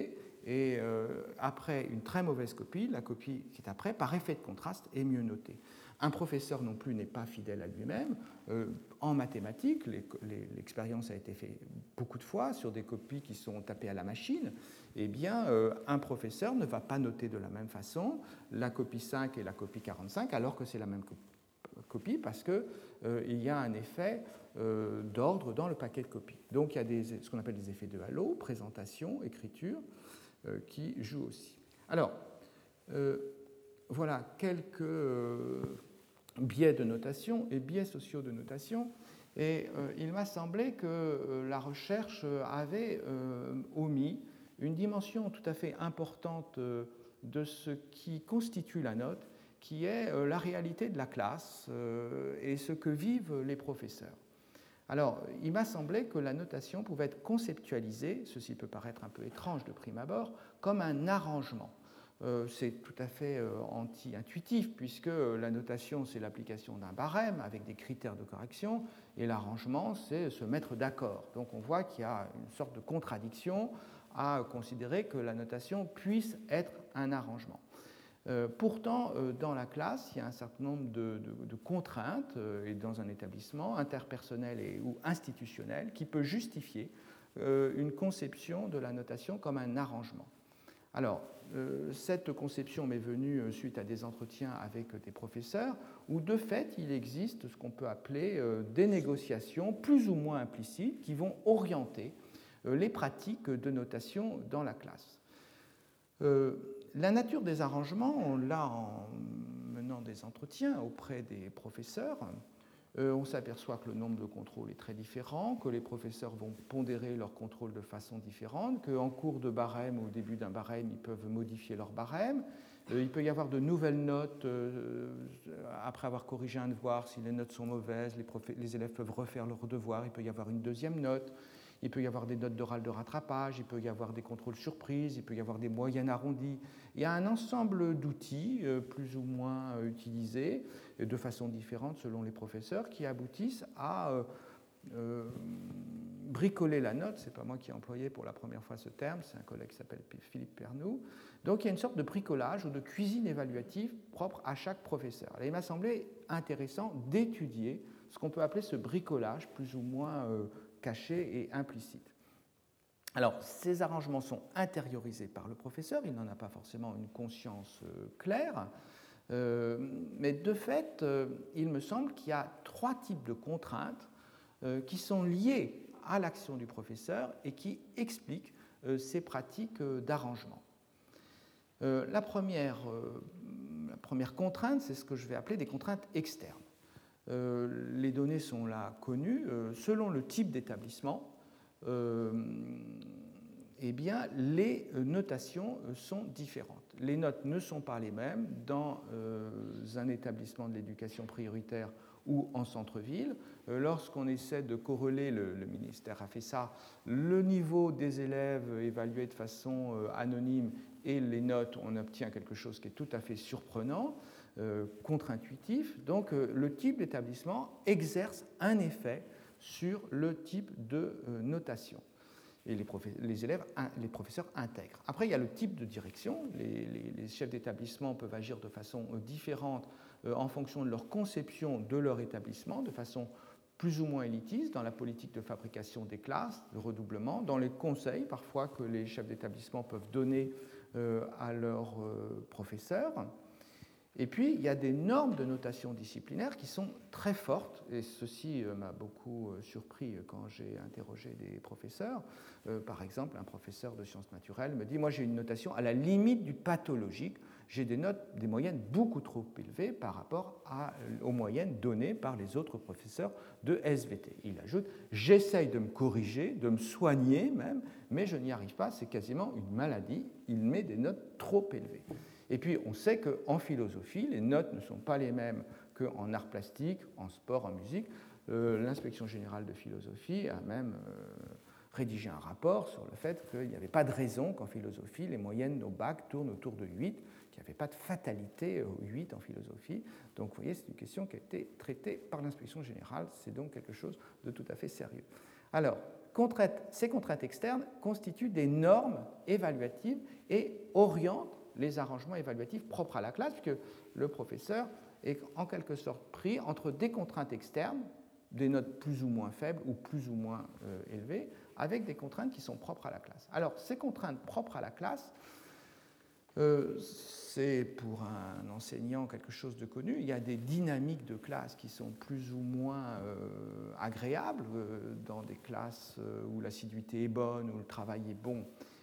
et euh, après une très mauvaise copie, la copie qui est après, par effet de contraste, est mieux notée. Un professeur non plus n'est pas fidèle à lui-même. Euh, en mathématiques, l'expérience a été faite beaucoup de fois sur des copies qui sont tapées à la machine. Eh bien, euh, un professeur ne va pas noter de la même façon la copie cinq et la copie quarante-cinq, alors que c'est la même copie, parce qu'il euh, y a un effet euh, d'ordre dans le paquet de copies. Donc, il y a des, ce qu'on appelle des effets de halo, présentation, écriture, euh, qui jouent aussi. Alors, euh, voilà quelques euh, biais de notation et biais sociaux de notation. Et euh, il m'a semblé que euh, la recherche avait euh, omis une dimension tout à fait importante euh, de ce qui constitue la note, qui est euh, la réalité de la classe euh, et ce que vivent les professeurs. Alors, il m'a semblé que la notation pouvait être conceptualisée, ceci peut paraître un peu étrange de prime abord, comme un arrangement. Euh, c'est tout à fait euh, anti-intuitif, puisque la notation, c'est l'application d'un barème avec des critères de correction, et l'arrangement, c'est se mettre d'accord. Donc on voit qu'il y a une sorte de contradiction à considérer que la notation puisse être un arrangement. Euh, pourtant, euh, dans la classe, il y a un certain nombre de, de, de contraintes, euh, et dans un établissement interpersonnel et, ou institutionnel, qui peut justifier euh, une conception de la notation comme un arrangement. Alors, euh, cette conception m'est venue suite à des entretiens avec des professeurs, où de fait, il existe ce qu'on peut appeler euh, des négociations plus ou moins implicites qui vont orienter euh, les pratiques de notation dans la classe. Euh, la nature des arrangements, on l'a en menant des entretiens auprès des professeurs. Euh, on s'aperçoit que le nombre de contrôles est très différent, que les professeurs vont pondérer leurs contrôles de façon différente, qu'en cours de barème ou au début d'un barème, ils peuvent modifier leur barème. Euh, il peut y avoir de nouvelles notes euh, après avoir corrigé un devoir. Si les notes sont mauvaises, les, prof... les élèves peuvent refaire leur devoir. Il peut y avoir une deuxième note. Il peut y avoir des notes d'oral de rattrapage, il peut y avoir des contrôles surprises, il peut y avoir des moyennes arrondies. Il y a un ensemble d'outils euh, plus ou moins euh, utilisés de façon différente selon les professeurs qui aboutissent à euh, euh, bricoler la note. Ce n'est pas moi qui ai employé pour la première fois ce terme, c'est un collègue qui s'appelle Philippe Pernoud. Donc il y a une sorte de bricolage ou de cuisine évaluative propre à chaque professeur. Et il m'a semblé intéressant d'étudier ce qu'on peut appeler ce bricolage plus ou moins euh, caché et implicite. Alors, ces arrangements sont intériorisés par le professeur, il n'en a pas forcément une conscience euh, claire, euh, mais de fait, euh, il me semble qu'il y a trois types de contraintes euh, qui sont liées à l'action du professeur et qui expliquent euh, ces pratiques euh, d'arrangement. Euh, la, première, euh, la première contrainte, c'est ce que je vais appeler des contraintes externes. Euh, les données sont là connues. Euh, selon le type d'établissement, euh, eh bien, les notations sont différentes. Les notes ne sont pas les mêmes dans euh, un établissement de l'éducation prioritaire ou en centre-ville. Euh, lorsqu'on essaie de corréler, le, le ministère a fait ça, le niveau des élèves évalué de façon euh, anonyme et les notes, on obtient quelque chose qui est tout à fait surprenant. Euh, contre-intuitif. Donc, euh, le type d'établissement exerce un effet sur le type de euh, notation. Et les, les élèves, les professeurs intègrent. Après, il y a le type de direction. Les, les, les chefs d'établissement peuvent agir de façon euh, différente euh, en fonction de leur conception de leur établissement, de façon plus ou moins élitiste, dans la politique de fabrication des classes, de redoublement, dans les conseils parfois que les chefs d'établissement peuvent donner euh, à leurs euh, professeurs. Et puis, il y a des normes de notation disciplinaire qui sont très fortes, et ceci m'a beaucoup surpris quand j'ai interrogé des professeurs. Euh, par exemple, un professeur de sciences naturelles me dit « Moi, j'ai une notation à la limite du pathologique. J'ai des notes, des moyennes beaucoup trop élevées par rapport à, aux moyennes données par les autres professeurs de S V T. » Il ajoute « J'essaye de me corriger, de me soigner même, mais je n'y arrive pas, c'est quasiment une maladie. Il met des notes trop élevées. » Et puis, on sait qu'en philosophie, les notes ne sont pas les mêmes qu'en arts plastiques, en sport, en musique. Euh, L'inspection générale de philosophie a même euh, rédigé un rapport sur le fait qu'il n'y avait pas de raison qu'en philosophie, les moyennes au bac tournent autour de huit, qu'il n'y avait pas de fatalité au huit en philosophie. Donc, vous voyez, c'est une question qui a été traitée par l'inspection générale. C'est donc quelque chose de tout à fait sérieux. Alors, contraintes, ces contraintes externes constituent des normes évaluatives et orientent les arrangements évaluatifs propres à la classe, puisque le professeur est en quelque sorte pris entre des contraintes externes, des notes plus ou moins faibles ou plus ou moins euh, élevées, avec des contraintes qui sont propres à la classe. Alors, ces contraintes propres à la classe, euh, c'est pour un enseignant quelque chose de connu. Il y a des dynamiques de classe qui sont plus ou moins euh, agréables. Euh, dans des classes où l'assiduité est bonne, où le travail est bon,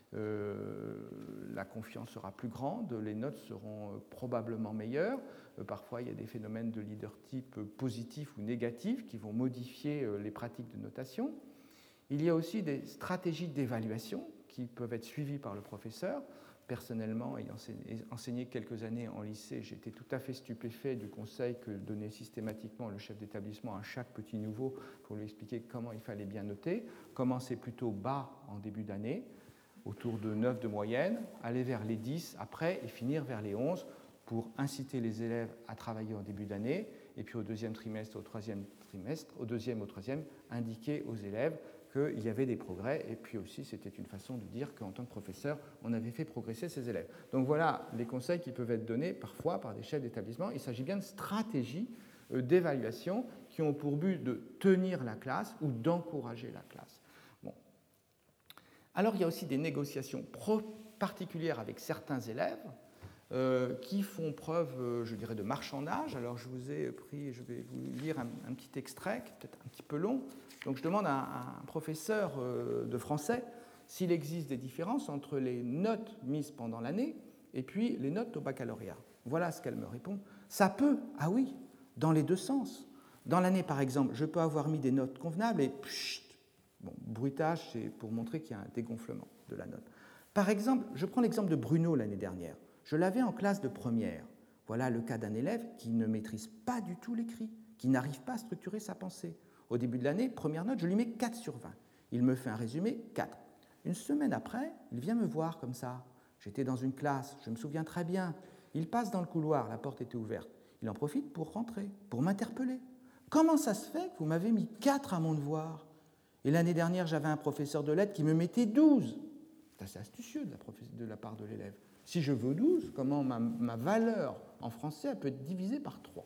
euh, la confiance sera plus grande, les notes seront probablement meilleures. Euh, parfois, il y a des phénomènes de leader-type positifs ou négatifs qui vont modifier euh, les pratiques de notation. Il y a aussi des stratégies d'évaluation qui peuvent être suivies par le professeur. Personnellement, ayant enseigné quelques années en lycée, j'étais tout à fait stupéfait du conseil que donnait systématiquement le chef d'établissement à chaque petit nouveau pour lui expliquer comment il fallait bien noter. Commencer plutôt bas en début d'année, autour de neuf de moyenne, aller vers les dix après et finir vers les onze pour inciter les élèves à travailler en début d'année, et puis au deuxième trimestre, au troisième trimestre, au deuxième, au troisième, indiquer aux élèves qu'il y avait des progrès, et puis aussi c'était une façon de dire qu'en tant que professeur, on avait fait progresser ses élèves. Donc voilà les conseils qui peuvent être donnés parfois par des chefs d'établissement. Il s'agit bien de stratégies d'évaluation qui ont pour but de tenir la classe ou d'encourager la classe. Bon. Alors il y a aussi des négociations particulières avec certains élèves euh, qui font preuve, euh, je dirais, de marchandage. Alors je vous ai pris, je vais vous lire un, un petit extrait, peut-être un petit peu long. Donc je demande à un professeur de français s'il existe des différences entre les notes mises pendant l'année et puis les notes au baccalauréat. Voilà ce qu'elle me répond. Ça peut, ah oui, dans les deux sens. Dans l'année, par exemple, je peux avoir mis des notes convenables et pchit, bon, bruitage, c'est pour montrer qu'il y a un dégonflement de la note. Par exemple, je prends l'exemple de Bruno l'année dernière. Je l'avais en classe de première. Voilà le cas d'un élève qui ne maîtrise pas du tout l'écrit, qui n'arrive pas à structurer sa pensée. Au début de l'année, première note, je lui mets quatre sur vingt. Il me fait un résumé, quatre. Une semaine après, il vient me voir comme ça. J'étais dans une classe, je me souviens très bien. Il passe dans le couloir, la porte était ouverte. Il en profite pour rentrer, pour m'interpeller. Comment ça se fait que vous m'avez mis quatre à mon devoir? Et l'année dernière, j'avais un professeur de lettres qui me mettait douze. C'est assez astucieux de la, de la part de l'élève. Si je veux douze, comment ma, ma valeur en français elle peut être divisée par trois?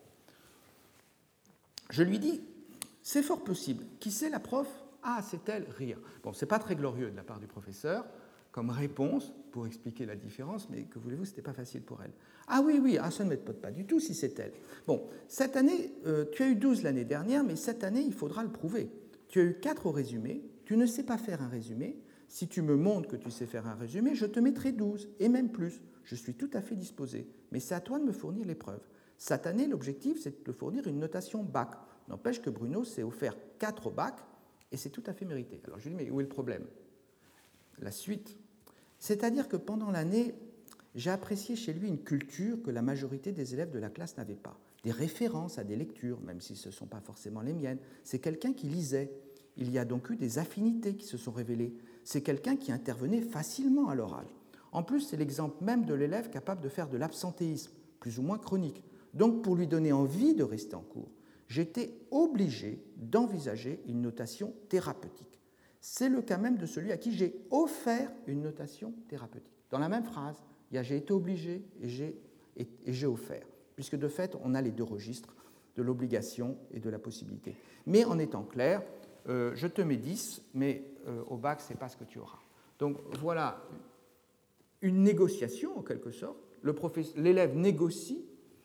Je lui dis, c'est fort possible. Qui c'est la prof? Ah, c'est elle, rire. Bon, ce n'est pas très glorieux de la part du professeur comme réponse pour expliquer la différence, mais que voulez-vous, ce n'était pas facile pour elle. Ah oui, oui, ah, ça ne m'étonne pas du tout si c'est elle. Bon, cette année, euh, tu as eu douze l'année dernière, mais cette année, il faudra le prouver. Tu as eu quatre au résumé, tu ne sais pas faire un résumé. Si tu me montres que tu sais faire un résumé, je te mettrai douze, et même plus. Je suis tout à fait disposé, mais c'est à toi de me fournir les preuves. Cette année, l'objectif, c'est de te fournir une notation bac. N'empêche que Bruno s'est offert quatre au bac, et c'est tout à fait mérité. Alors je lui dis, mais où est le problème? La suite. C'est-à-dire que pendant l'année, j'ai apprécié chez lui une culture que la majorité des élèves de la classe n'avaient pas. Des références à des lectures, même si ce ne sont pas forcément les miennes. C'est quelqu'un qui lisait. Il y a donc eu des affinités qui se sont révélées. C'est quelqu'un qui intervenait facilement à l'oral. En plus, c'est l'exemple même de l'élève capable de faire de l'absentéisme, plus ou moins chronique. Donc, pour lui donner envie de rester en cours, j'étais obligé d'envisager une notation thérapeutique. C'est le cas même de celui à qui j'ai offert une notation thérapeutique. Dans la même phrase, il y a j'ai été obligé et j'ai, et, et j'ai offert, puisque de fait, on a les deux registres de l'obligation et de la possibilité. Mais en étant clair, euh, je te mets dix, mais euh, au bac, ce n'est pas ce que tu auras. Donc voilà une négociation, en quelque sorte. Le professeur, l'élève négocie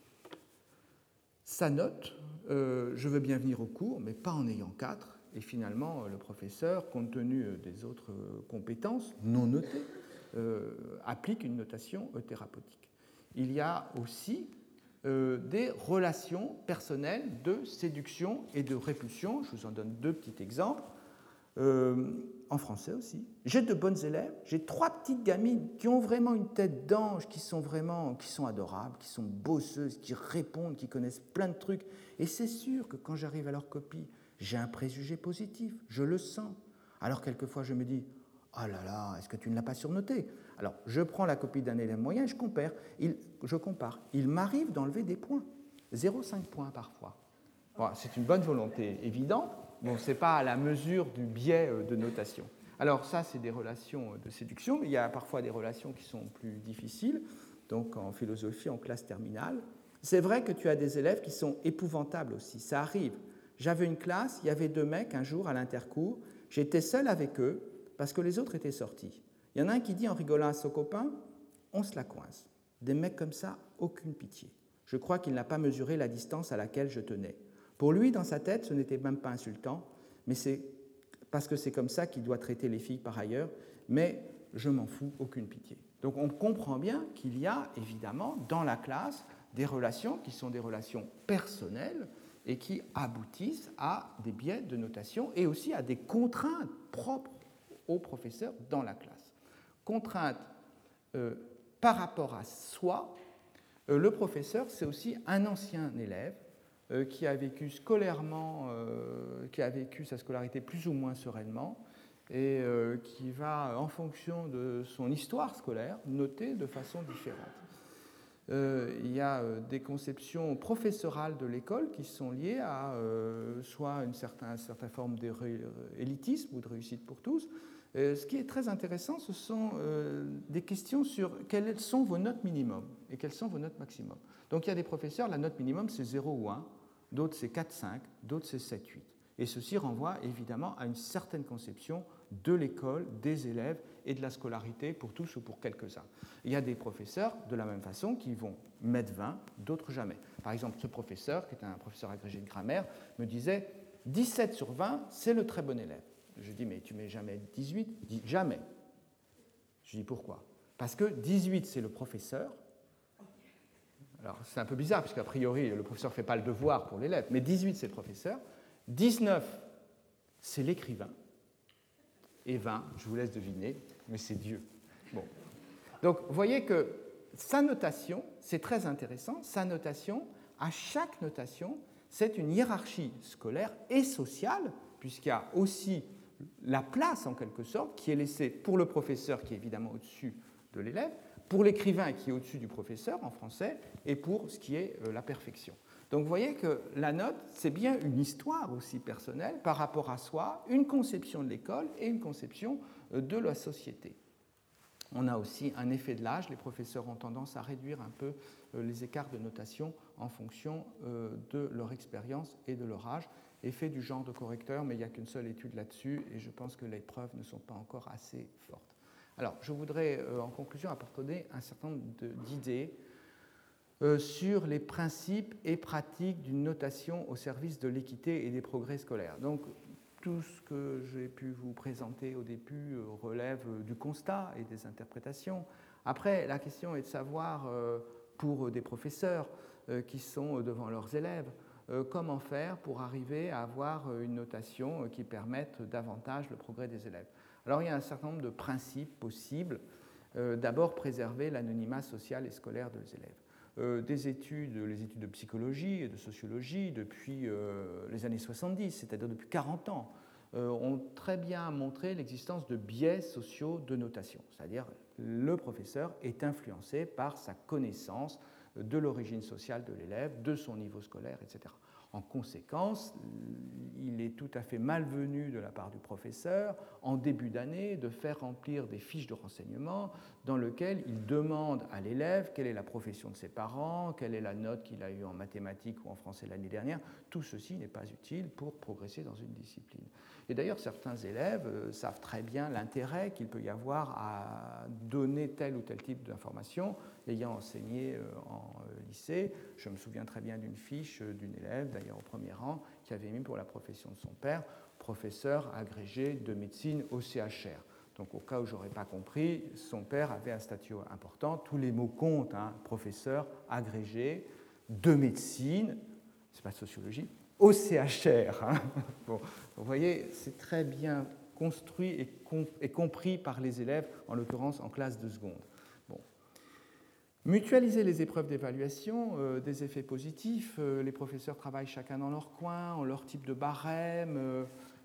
sa note. Euh, je veux bien venir au cours, mais pas en ayant quatre. Et finalement, le professeur, compte tenu des autres compétences non notées, euh, applique une notation thérapeutique. Il y a aussi euh, des relations personnelles de séduction et de répulsion. Je vous en donne deux petits exemples. Euh, en français aussi. J'ai de bonnes élèves, j'ai trois petites gamines qui ont vraiment une tête d'ange, qui sont vraiment, qui sont adorables, qui sont bosseuses, qui répondent, qui connaissent plein de trucs. Et c'est sûr que quand j'arrive à leur copie, j'ai un préjugé positif, je le sens. Alors quelquefois je me dis, oh là là, est-ce que tu ne l'as pas surnoté? Alors je prends la copie d'un élève moyen et je compare. Il, je compare. Il m'arrive d'enlever des points, zéro virgule cinq points parfois. Bon, c'est une bonne volonté évidente, bon, ce n'est pas à la mesure du biais de notation. Alors ça, c'est des relations de séduction, mais il y a parfois des relations qui sont plus difficiles, donc en philosophie, en classe terminale. C'est vrai que tu as des élèves qui sont épouvantables aussi, ça arrive. J'avais une classe, il y avait deux mecs un jour à l'intercours, j'étais seul avec eux parce que les autres étaient sortis. Il y en a un qui dit en rigolant à son copain, on se la coince. Des mecs comme ça, aucune pitié. Je crois qu'il n'a pas mesuré la distance à laquelle je tenais. Pour lui, dans sa tête, ce n'était même pas insultant, mais c'est parce que c'est comme ça qu'il doit traiter les filles par ailleurs, mais je m'en fous, aucune pitié. Donc on comprend bien qu'il y a évidemment dans la classe des relations qui sont des relations personnelles et qui aboutissent à des biais de notation et aussi à des contraintes propres aux professeurs dans la classe. Contraintes euh, par rapport à soi, euh, le professeur, c'est aussi un ancien élève euh, qui a vécu scolairement, euh, qui a vécu sa scolarité plus ou moins sereinement et euh, qui va, en fonction de son histoire scolaire, noter de façon différente. Euh, il y a euh, des conceptions professorales de l'école qui sont liées à euh, soit une certaine, une certaine forme d'élitisme ou de réussite pour tous. Euh, ce qui est très intéressant, ce sont euh, des questions sur quelles sont vos notes minimum et quelles sont vos notes maximum. Donc il y a des professeurs, la note minimum c'est zéro ou un, d'autres c'est quatre, cinq, d'autres c'est sept, huit. Et ceci renvoie évidemment à une certaine conception de l'école, des élèves et de la scolarité pour tous ou pour quelques-uns. Il y a des professeurs, de la même façon, qui vont mettre vingt, d'autres jamais. Par exemple, ce professeur, qui est un professeur agrégé de grammaire, me disait dix-sept sur vingt, c'est le très bon élève. Je dis, mais tu mets jamais dix-huit? Il dit, jamais. Je dis, pourquoi? Parce que dix-huit, c'est le professeur. Alors, c'est un peu bizarre, parce qu'a priori, le professeur ne fait pas le devoir pour l'élève, mais dix-huit, c'est le professeur. dix-neuf, c'est l'écrivain. Et vingt, je vous laisse deviner, mais c'est Dieu. Bon. Donc, vous voyez que sa notation, c'est très intéressant, sa notation, à chaque notation, c'est une hiérarchie scolaire et sociale, puisqu'il y a aussi la place, en quelque sorte, qui est laissée pour le professeur, qui est évidemment au-dessus de l'élève, pour l'écrivain, qui est au-dessus du professeur, en français, et pour ce qui est la perfection. Donc vous voyez que la note, c'est bien une histoire aussi personnelle par rapport à soi, une conception de l'école et une conception de la société. On a aussi un effet de l'âge. Les professeurs ont tendance à réduire un peu les écarts de notation en fonction de leur expérience et de leur âge. Effet du genre de correcteur, mais il n'y a qu'une seule étude là-dessus et je pense que les preuves ne sont pas encore assez fortes. Alors, je voudrais en conclusion apporter un certain nombre d'idées Euh, sur les principes et pratiques d'une notation au service de l'équité et des progrès scolaires. Donc, tout ce que j'ai pu vous présenter au début euh, relève euh, du constat et des interprétations. Après, la question est de savoir, euh, pour des professeurs euh, qui sont devant leurs élèves, euh, comment faire pour arriver à avoir une notation qui permette davantage le progrès des élèves. Alors, il y a un certain nombre de principes possibles. Euh, d'abord, préserver l'anonymat social et scolaire des élèves. Euh, des études, les études de psychologie et de sociologie depuis euh, les années soixante-dix, c'est-à-dire depuis quarante ans, euh, ont très bien montré l'existence de biais sociaux de notation, c'est-à-dire le professeur est influencé par sa connaissance de l'origine sociale de l'élève, de son niveau scolaire, et cetera. En conséquence, il est tout à fait malvenu de la part du professeur, en début d'année, de faire remplir des fiches de renseignement dans lesquelles il demande à l'élève quelle est la profession de ses parents, quelle est la note qu'il a eue en mathématiques ou en français l'année dernière. Tout ceci n'est pas utile pour progresser dans une discipline. Et d'ailleurs, certains élèves euh, savent très bien l'intérêt qu'il peut y avoir à donner tel ou tel type d'information. Ayant enseigné euh, en euh, lycée, je me souviens très bien d'une fiche euh, d'une élève, d'ailleurs au premier rang, qui avait mis pour la profession de son père, professeur agrégé de médecine au C H R. Donc au cas où je n'aurais pas compris, son père avait un statut important, tous les mots comptent, hein, professeur agrégé de médecine, c'est pas de sociologie, au C H R. Hein. Bon, vous voyez, c'est très bien construit et, com- et compris par les élèves, en l'occurrence en classe de seconde. Bon. Mutualiser les épreuves d'évaluation, euh, des effets positifs. Euh, les professeurs travaillent chacun dans leur coin, ont leur type de barème. Euh,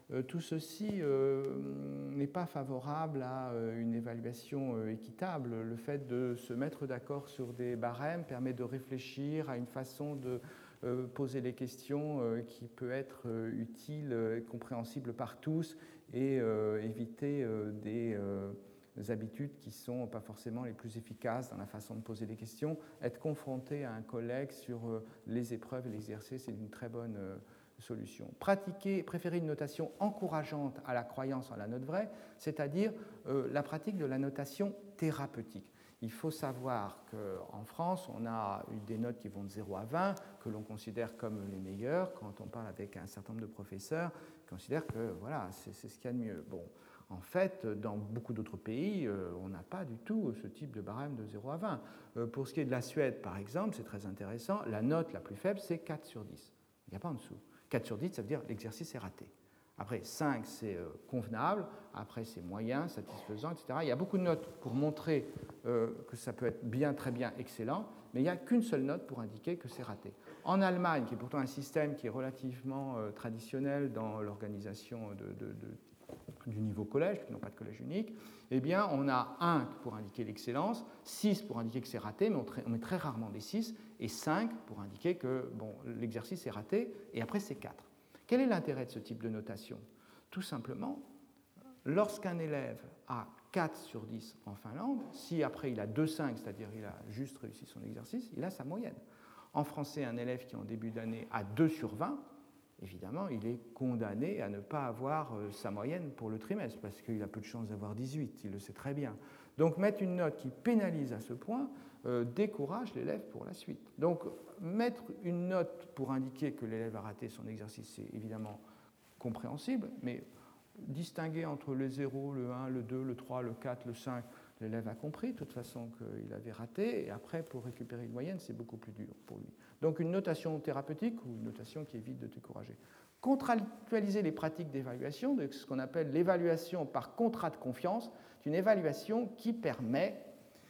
Euh, tout ceci euh, n'est pas favorable à euh, une évaluation euh, équitable. Le fait de se mettre d'accord sur des barèmes permet de réfléchir à une façon de euh, poser les questions euh, qui peut être euh, utile et compréhensible par tous et euh, éviter euh, des, euh, des habitudes qui ne sont pas forcément les plus efficaces dans la façon de poser les questions. Être confronté à un collègue sur euh, les épreuves et l'exercice, c'est une très bonne euh, solution. Pratiquer, préférer une notation encourageante à la croyance en la note vraie, c'est-à-dire euh, la pratique de la notation thérapeutique. Il faut savoir qu'en France, on a eu des notes qui vont de zéro à vingt, que l'on considère comme les meilleures. Quand on parle avec un certain nombre de professeurs, ils considèrent que voilà, c'est, c'est ce qu'il y a de mieux. Bon, en fait, dans beaucoup d'autres pays, euh, on n'a pas du tout ce type de barème de zéro à vingt. Euh, pour ce qui est de la Suède, par exemple, c'est très intéressant, la note la plus faible, c'est quatre sur dix. Il n'y a pas en dessous. quatre sur dix, ça veut dire l'exercice est raté. Après, cinq, c'est euh, convenable. Après, c'est moyen, satisfaisant, et cetera. Il y a beaucoup de notes pour montrer euh, que ça peut être bien, très bien, excellent, mais il n'y a qu'une seule note pour indiquer que c'est raté. En Allemagne, qui est pourtant un système qui est relativement euh, traditionnel dans l'organisation de, de, de, du niveau collège, qui n'ont pas de collège unique, eh bien, on a un pour indiquer l'excellence, six pour indiquer que c'est raté, mais on met très rarement des six, et cinq pour indiquer que bon, l'exercice est raté, et après c'est quatre. Quel est l'intérêt de ce type de notation? Tout simplement, lorsqu'un élève a quatre sur dix en Finlande, si après il a deux virgule cinq, c'est-à-dire il a juste réussi son exercice, il a sa moyenne. En français, un élève qui en début d'année a deux sur vingt, évidemment, il est condamné à ne pas avoir sa moyenne pour le trimestre, parce qu'il a peu de chances d'avoir dix-huit, il le sait très bien. Donc mettre une note qui pénalise à ce point euh, décourage l'élève pour la suite. Donc mettre une note pour indiquer que l'élève a raté son exercice, c'est évidemment compréhensible, mais distinguer entre le zéro, le un, le deux, le trois, le quatre, le cinq, l'élève a compris de toute façon qu'il avait raté, et après, pour récupérer une moyenne, c'est beaucoup plus dur pour lui. Donc une notation thérapeutique ou une notation qui évite de décourager. Contractualiser les pratiques d'évaluation, de ce qu'on appelle l'évaluation par contrat de confiance, c'est une évaluation qui permet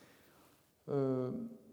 euh,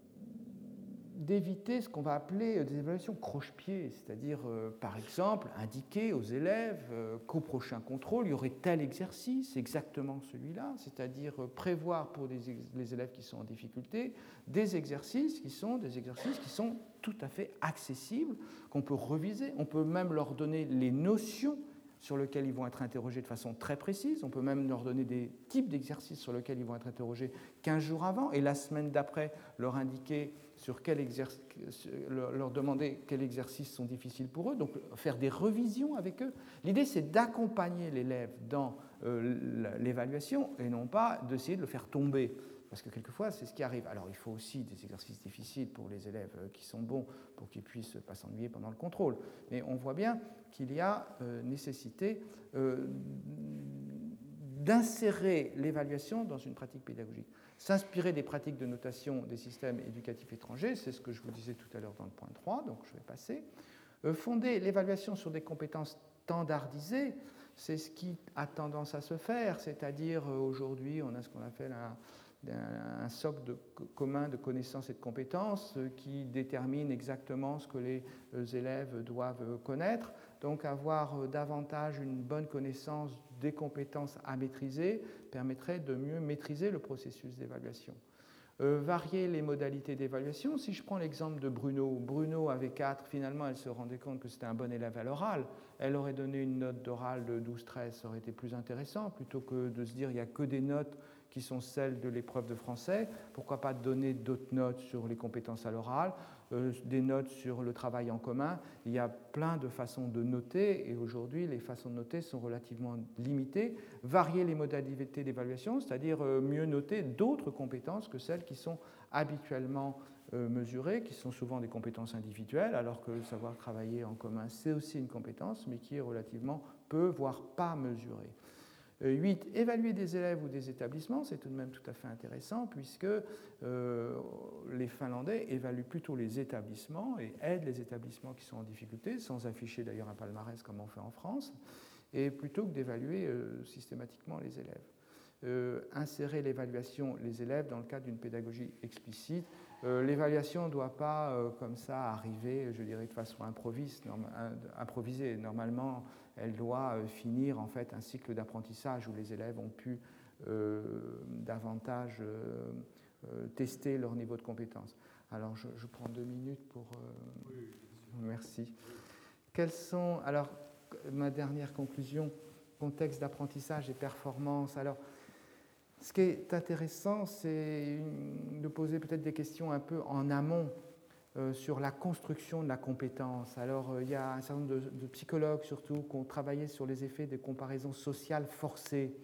d'éviter ce qu'on va appeler des évaluations croche-pied, c'est-à-dire, euh, par exemple, indiquer aux élèves euh, qu'au prochain contrôle, il y aurait tel exercice, exactement celui-là, c'est-à-dire euh, prévoir pour des, les élèves qui sont en difficulté des exercices qui sont des exercices qui sont tout à fait accessibles, qu'on peut reviser, on peut même leur donner les notions sur lesquelles ils vont être interrogés de façon très précise, on peut même leur donner des types d'exercices sur lesquels ils vont être interrogés quinze jours avant, et la semaine d'après leur indiquer sur quel exercice, leur demander quels exercices sont difficiles pour eux, donc faire des revisions avec eux. L'idée, c'est d'accompagner l'élève dans euh, l'évaluation et non pas d'essayer de le faire tomber, parce que quelquefois, c'est ce qui arrive. Alors, il faut aussi des exercices difficiles pour les élèves qui sont bons, pour qu'ils ne puissent pas s'ennuyer pendant le contrôle. Mais on voit bien qu'il y a euh, nécessité euh, d'insérer l'évaluation dans une pratique pédagogique. S'inspirer des pratiques de notation des systèmes éducatifs étrangers, c'est ce que je vous disais tout à l'heure dans le point trois, donc je vais passer. Euh, fonder l'évaluation sur des compétences standardisées, c'est ce qui a tendance à se faire, c'est-à-dire euh, aujourd'hui, on a ce qu'on appelle un, un socle de, commun de connaissances et de compétences euh, qui détermine exactement ce que les euh, élèves doivent connaître. Donc avoir euh, davantage une bonne connaissance des compétences à maîtriser permettrait de mieux maîtriser le processus d'évaluation. Euh, varier les modalités d'évaluation. Si je prends l'exemple de Bruno, Bruno avait quatre, finalement elle se rendait compte que c'était un bon élève à l'oral, elle aurait donné une note d'oral de douze treize, ça aurait été plus intéressant, plutôt que de se dire il n'y a que des notes qui sont celles de l'épreuve de français, pourquoi pas donner d'autres notes sur les compétences à l'oral, euh, des notes sur le travail en commun. Il y a plein de façons de noter, et aujourd'hui les façons de noter sont relativement limitées. Varier les modalités d'évaluation, c'est-à-dire euh, mieux noter d'autres compétences que celles qui sont habituellement euh, mesurées, qui sont souvent des compétences individuelles, alors que le savoir travailler en commun, c'est aussi une compétence, mais qui est relativement peu, voire pas mesurée. huit. Évaluer des élèves ou des établissements, c'est tout de même tout à fait intéressant, puisque euh, les Finlandais évaluent plutôt les établissements et aident les établissements qui sont en difficulté, sans afficher d'ailleurs un palmarès comme on fait en France, et plutôt que d'évaluer euh, systématiquement les élèves. Euh, insérer l'évaluation, les élèves, dans le cadre d'une pédagogie explicite. Euh, l'évaluation ne doit pas, euh, comme ça, arriver, je dirais, de façon improvise, norma- improvisée. Normalement, elle doit finir en fait un cycle d'apprentissage où les élèves ont pu euh, davantage euh, euh, tester leur niveau de compétence. Alors, je, je prends deux minutes pour... Euh... Oui, merci. Quels sont... Alors, ma dernière conclusion, contexte d'apprentissage et performance. Alors, ce qui est intéressant, c'est de poser peut-être des questions un peu en amont euh, sur la construction de la compétence. Alors, euh, il y a un certain nombre de, de psychologues, surtout, qui ont travaillé sur les effets des comparaisons sociales forcées,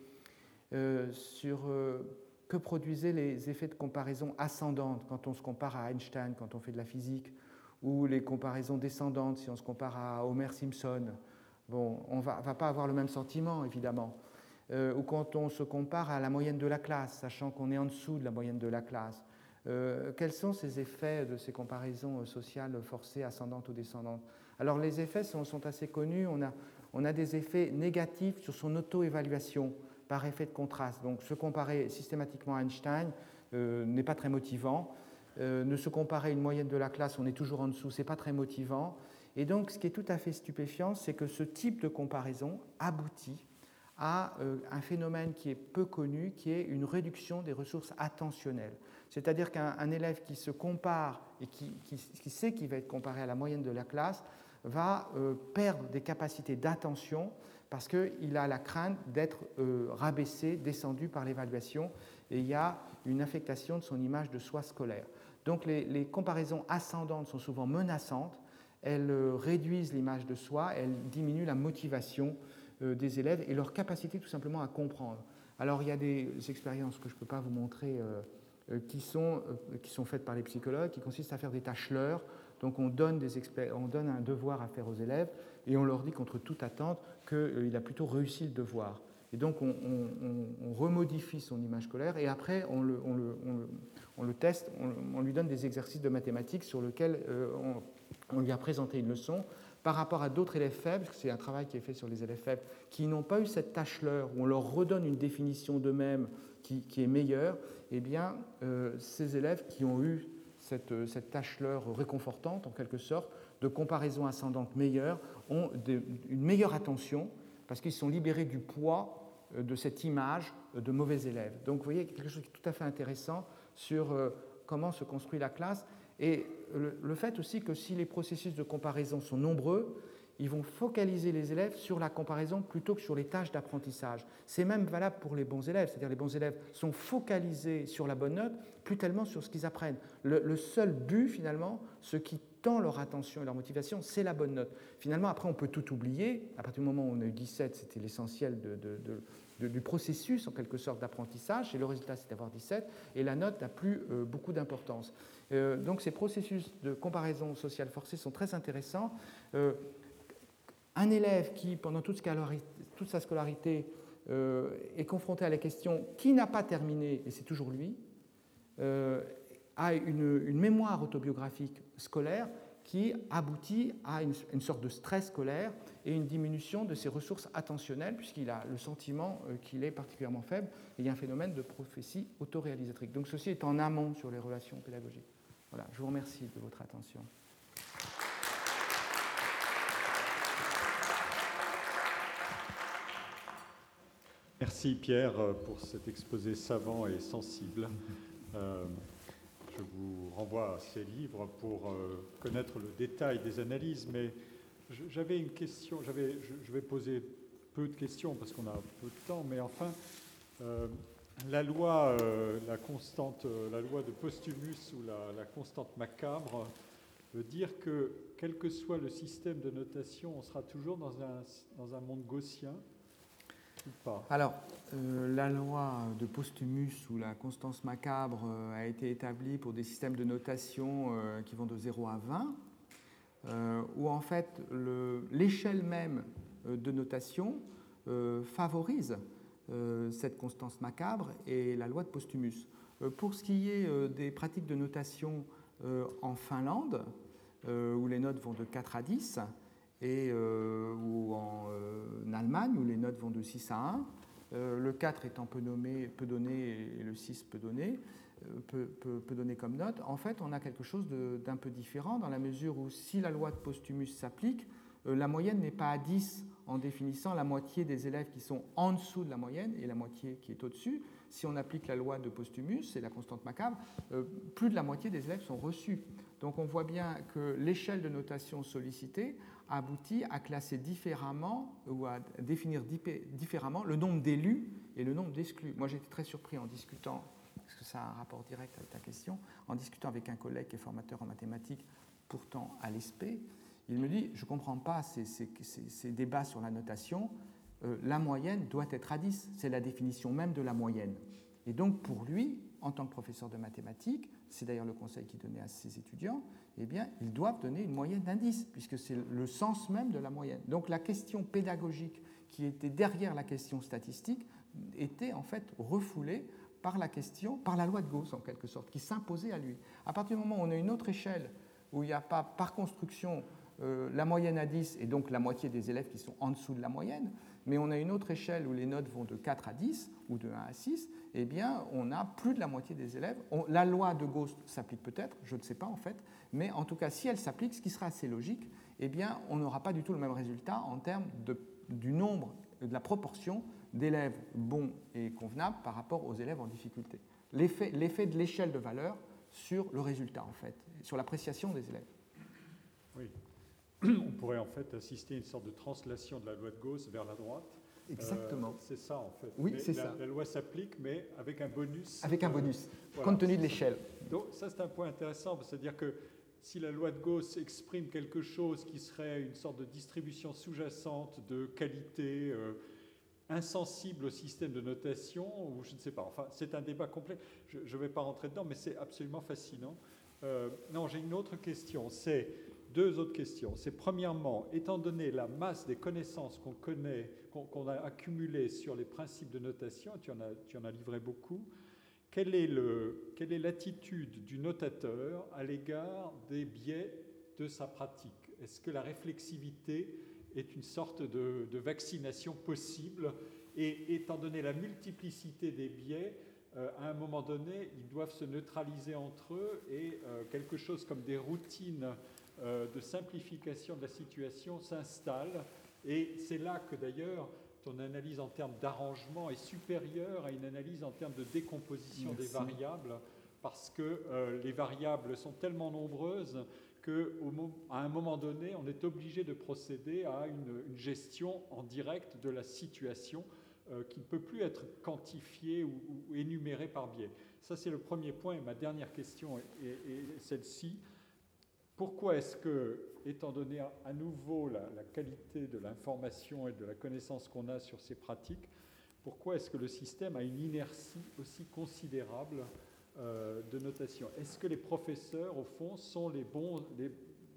euh, sur euh, que produisaient les effets de comparaison ascendante quand on se compare à Einstein, quand on fait de la physique, ou les comparaisons descendantes si on se compare à Homer Simpson. Bon, on ne va, va pas avoir le même sentiment, évidemment. Euh, ou quand on se compare à la moyenne de la classe, sachant qu'on est en dessous de la moyenne de la classe. Euh, quels sont ces effets de ces comparaisons sociales forcées, ascendantes ou descendantes? Alors, les effets sont, sont assez connus. On a, on a des effets négatifs sur son auto-évaluation par effet de contraste. Donc, se comparer systématiquement à Einstein euh, n'est pas très motivant. Euh, ne se comparer à une moyenne de la classe, on est toujours en dessous, ce n'est pas très motivant. Et donc, ce qui est tout à fait stupéfiant, c'est que ce type de comparaison aboutit à euh, un phénomène qui est peu connu, qui est une réduction des ressources attentionnelles. C'est-à-dire qu'un élève qui se compare et qui, qui, qui sait qu'il va être comparé à la moyenne de la classe va euh, perdre des capacités d'attention parce qu'il a la crainte d'être euh, rabaissé, descendu par l'évaluation, et il y a une affectation de son image de soi scolaire. Donc les, les comparaisons ascendantes sont souvent menaçantes, elles euh, réduisent l'image de soi, elles diminuent la motivation euh, des élèves et leur capacité tout simplement à comprendre. Alors il y a des expériences que je ne peux pas vous montrer euh, euh, qui, sont, euh, qui sont faites par les psychologues, qui consistent à faire des tâches leurres. Donc on donne, des expé- on donne un devoir à faire aux élèves et on leur dit contre toute attente qu'il euh, a plutôt réussi le devoir. Et donc on, on, on remodifie son image scolaire et après on le, on le, on le, on le teste, on, on lui donne des exercices de mathématiques sur lesquels euh, on, on lui a présenté une leçon par rapport à d'autres élèves faibles, c'est un travail qui est fait sur les élèves faibles, qui n'ont pas eu cette tâche-leur, où on leur redonne une définition d'eux-mêmes qui, qui est meilleure, eh bien, euh, ces élèves qui ont eu cette, cette tâche-leur réconfortante, en quelque sorte, de comparaison ascendante meilleure, ont de, une meilleure attention, parce qu'ils sont libérés du poids de cette image de mauvais élèves. Donc, vous voyez, quelque chose qui est tout à fait intéressant sur euh, comment se construit la classe, et le, le fait aussi que si les processus de comparaison sont nombreux, ils vont focaliser les élèves sur la comparaison plutôt que sur les tâches d'apprentissage. C'est même valable pour les bons élèves, c'est-à-dire les bons élèves sont focalisés sur la bonne note, plus tellement sur ce qu'ils apprennent. Le, le seul but, finalement, ce qui tend leur attention et leur motivation, c'est la bonne note. Finalement, après, on peut tout oublier. À partir du moment où on a eu dix-sept, c'était l'essentiel de, de, de, de, du processus, en quelque sorte, d'apprentissage, et le résultat, c'est d'avoir dix-sept, et la note n'a plus euh, beaucoup d'importance. Euh, donc, ces processus de comparaison sociale forcée sont très intéressants. Euh, Un élève qui, pendant toute, toute sa scolarité, euh, est confronté à la question qui n'a pas terminé, et c'est toujours lui, euh, a une, une mémoire autobiographique scolaire qui aboutit à une, une sorte de stress scolaire et une diminution de ses ressources attentionnelles, puisqu'il a le sentiment euh, qu'il est particulièrement faible, et il y a un phénomène de prophétie autoréalisatrice. Donc ceci est en amont sur les relations pédagogiques. Voilà, je vous remercie de votre attention. Merci Pierre pour cet exposé savant et sensible. Euh, je vous renvoie à ces livres pour euh, connaître le détail des analyses, mais j'avais une question, j'avais, je, je vais poser peu de questions parce qu'on a peu de temps, mais enfin, euh, la loi, euh, la constante, la loi de Posthumus ou la, la constante macabre veut dire que quel que soit le système de notation, on sera toujours dans un, dans un monde gaussien. Pas. Alors, euh, la loi de Posthumus ou la constance macabre euh, a été établie pour des systèmes de notation euh, qui vont de zéro à vingt, euh, où en fait le, l'échelle même euh, de notation euh, favorise euh, cette constance macabre et la loi de Posthumus. Euh, pour ce qui est euh, des pratiques de notation euh, en Finlande, euh, où les notes vont de quatre à dix, et euh, ou en euh, Allemagne, où les notes vont de six à un, euh, le quatre étant peu, nommé, peu donné et le six peu donné, euh, peu, peu, peu donné comme note, en fait, on a quelque chose de, d'un peu différent, dans la mesure où si la loi de Posthumus s'applique, Euh, la moyenne n'est pas à dix en définissant la moitié des élèves qui sont en dessous de la moyenne et la moitié qui est au-dessus. Si on applique la loi de Posthumus, c'est la constante macabre, euh, plus de la moitié des élèves sont reçus. Donc on voit bien que l'échelle de notation sollicitée aboutit à classer différemment ou à définir différemment le nombre d'élus et le nombre d'exclus. Moi j'étais très surpris en discutant, parce que ça a un rapport direct avec ta question, en discutant avec un collègue qui est formateur en mathématiques, pourtant à l'E S P E. Il me dit, je ne comprends pas ces, ces, ces, ces débats sur la notation, euh, la moyenne doit être à dix, c'est la définition même de la moyenne. Et donc pour lui, en tant que professeur de mathématiques, c'est d'ailleurs le conseil qu'il donnait à ses étudiants, eh bien, ils doivent donner une moyenne d'indice, puisque c'est le sens même de la moyenne. Donc la question pédagogique qui était derrière la question statistique était en fait refoulée par la question, par la loi de Gauss en quelque sorte, qui s'imposait à lui. À partir du moment où on a une autre échelle, où il n'y a pas par construction euh, la moyenne à dix et donc la moitié des élèves qui sont en dessous de la moyenne, mais on a une autre échelle où les notes vont de quatre à dix ou de un à six, eh bien on a plus de la moitié des élèves. On, la loi de Gauss s'applique peut-être, je ne sais pas en fait, mais en tout cas si elle s'applique, ce qui sera assez logique, eh bien on n'aura pas du tout le même résultat en termes de, du nombre, de la proportion d'élèves bons et convenables par rapport aux élèves en difficulté. L'effet, l'effet de l'échelle de valeur sur le résultat en fait, sur l'appréciation des élèves. Oui. On pourrait en fait assister à une sorte de translation de la loi de Gauss vers la droite. Exactement. Euh, c'est ça en fait. Oui, mais c'est la, ça. La loi s'applique, mais avec un bonus. Avec un bonus, euh, voilà, compte tenu de l'échelle. Donc ça c'est un point intéressant, c'est-à-dire que si la loi de Gauss exprime quelque chose qui serait une sorte de distribution sous-jacente de qualité euh, insensible au système de notation, ou je ne sais pas, enfin c'est un débat complet, je ne vais pas rentrer dedans, mais c'est absolument fascinant. Euh, non, j'ai une autre question, c'est deux autres questions. C'est premièrement, étant donné la masse des connaissances qu'on connaît, qu'on, qu'on a accumulées sur les principes de notation, tu en as, tu en as livré beaucoup, quelle est, le, quelle est l'attitude du notateur à l'égard des biais de sa pratique? Est-ce que la réflexivité est une sorte de, de vaccination possible? Et étant donné la multiplicité des biais, euh, à un moment donné, ils doivent se neutraliser entre eux et euh, quelque chose comme des routines euh, de simplification de la situation s'installent. Et c'est là que d'ailleurs ton analyse en termes d'arrangement est supérieure à une analyse en termes de décomposition Merci. Des variables, parce que euh, les variables sont tellement nombreuses qu'à un moment donné, on est obligé de procéder à une, une gestion en direct de la situation euh, qui ne peut plus être quantifiée ou, ou énumérée par biais. Ça, c'est le premier point. Et ma dernière question est, est, est celle-ci. Pourquoi est-ce que, étant donné à, à nouveau la, la qualité de l'information et de la connaissance qu'on a sur ces pratiques, pourquoi est-ce que le système a une inertie aussi considérable euh, de notation? Est-ce que les professeurs, au fond, sont les bons, les,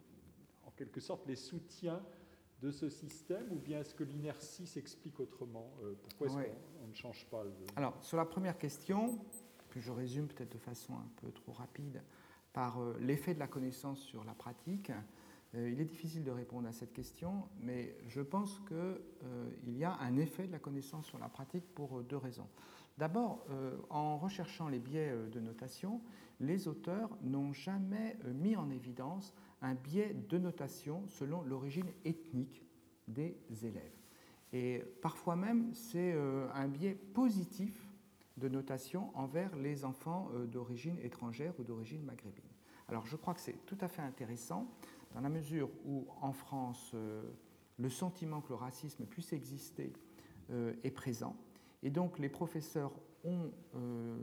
en quelque sorte, les soutiens de ce système, ou bien est-ce que l'inertie s'explique autrement? euh, Pourquoi est-ce ouais. qu'on ne change pas le... Alors, sur la première question, que je résume peut-être de façon un peu trop rapide, par euh, l'effet de la connaissance sur la pratique, euh, il est difficile de répondre à cette question, mais je pense qu'il euh, y a un effet de la connaissance sur la pratique pour euh, deux raisons. D'abord, euh, en recherchant les biais euh, de notation, les auteurs n'ont jamais euh, mis en évidence un biais de notation selon l'origine ethnique des élèves. Et parfois même, c'est euh, un biais positif de notation envers les enfants d'origine étrangère ou d'origine maghrébine. Alors je crois que c'est tout à fait intéressant dans la mesure où en France euh, le sentiment que le racisme puisse exister euh, est présent et donc les professeurs ont euh,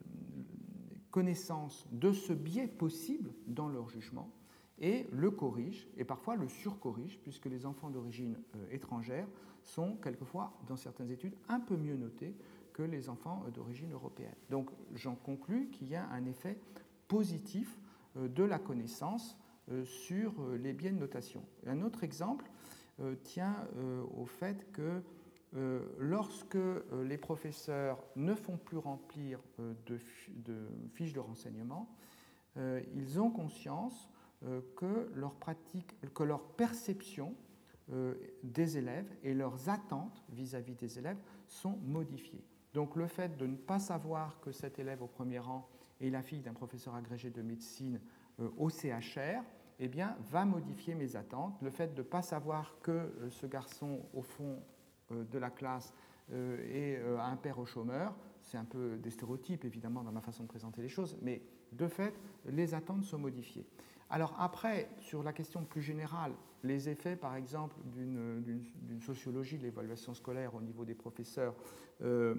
connaissance de ce biais possible dans leur jugement et le corrigent et parfois le surcorrigent puisque les enfants d'origine euh, étrangère sont quelquefois dans certaines études un peu mieux notés que les enfants d'origine européenne. Donc j'en conclus qu'il y a un effet positif de la connaissance sur les biais de notation. Un autre exemple tient au fait que lorsque les professeurs ne font plus remplir de fiches de renseignement, ils ont conscience que leur pratique, que leur perception des élèves et leurs attentes vis-à-vis des élèves sont modifiées. Donc le fait de ne pas savoir que cet élève au premier rang est la fille d'un professeur agrégé de médecine euh, au C H R eh bien, va modifier mes attentes. Le fait de ne pas savoir que euh, ce garçon, au fond euh, de la classe, euh, est euh, un père au chômeur, c'est un peu des stéréotypes, évidemment, dans ma façon de présenter les choses, mais de fait, les attentes sont modifiées. Alors après, sur la question plus générale, les effets, par exemple, d'une, d'une, d'une sociologie de l'évaluation scolaire au niveau des professeurs, euh,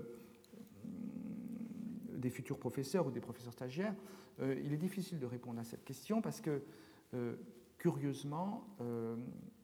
des futurs professeurs ou des professeurs stagiaires, euh, il est difficile de répondre à cette question parce que, euh, curieusement, euh,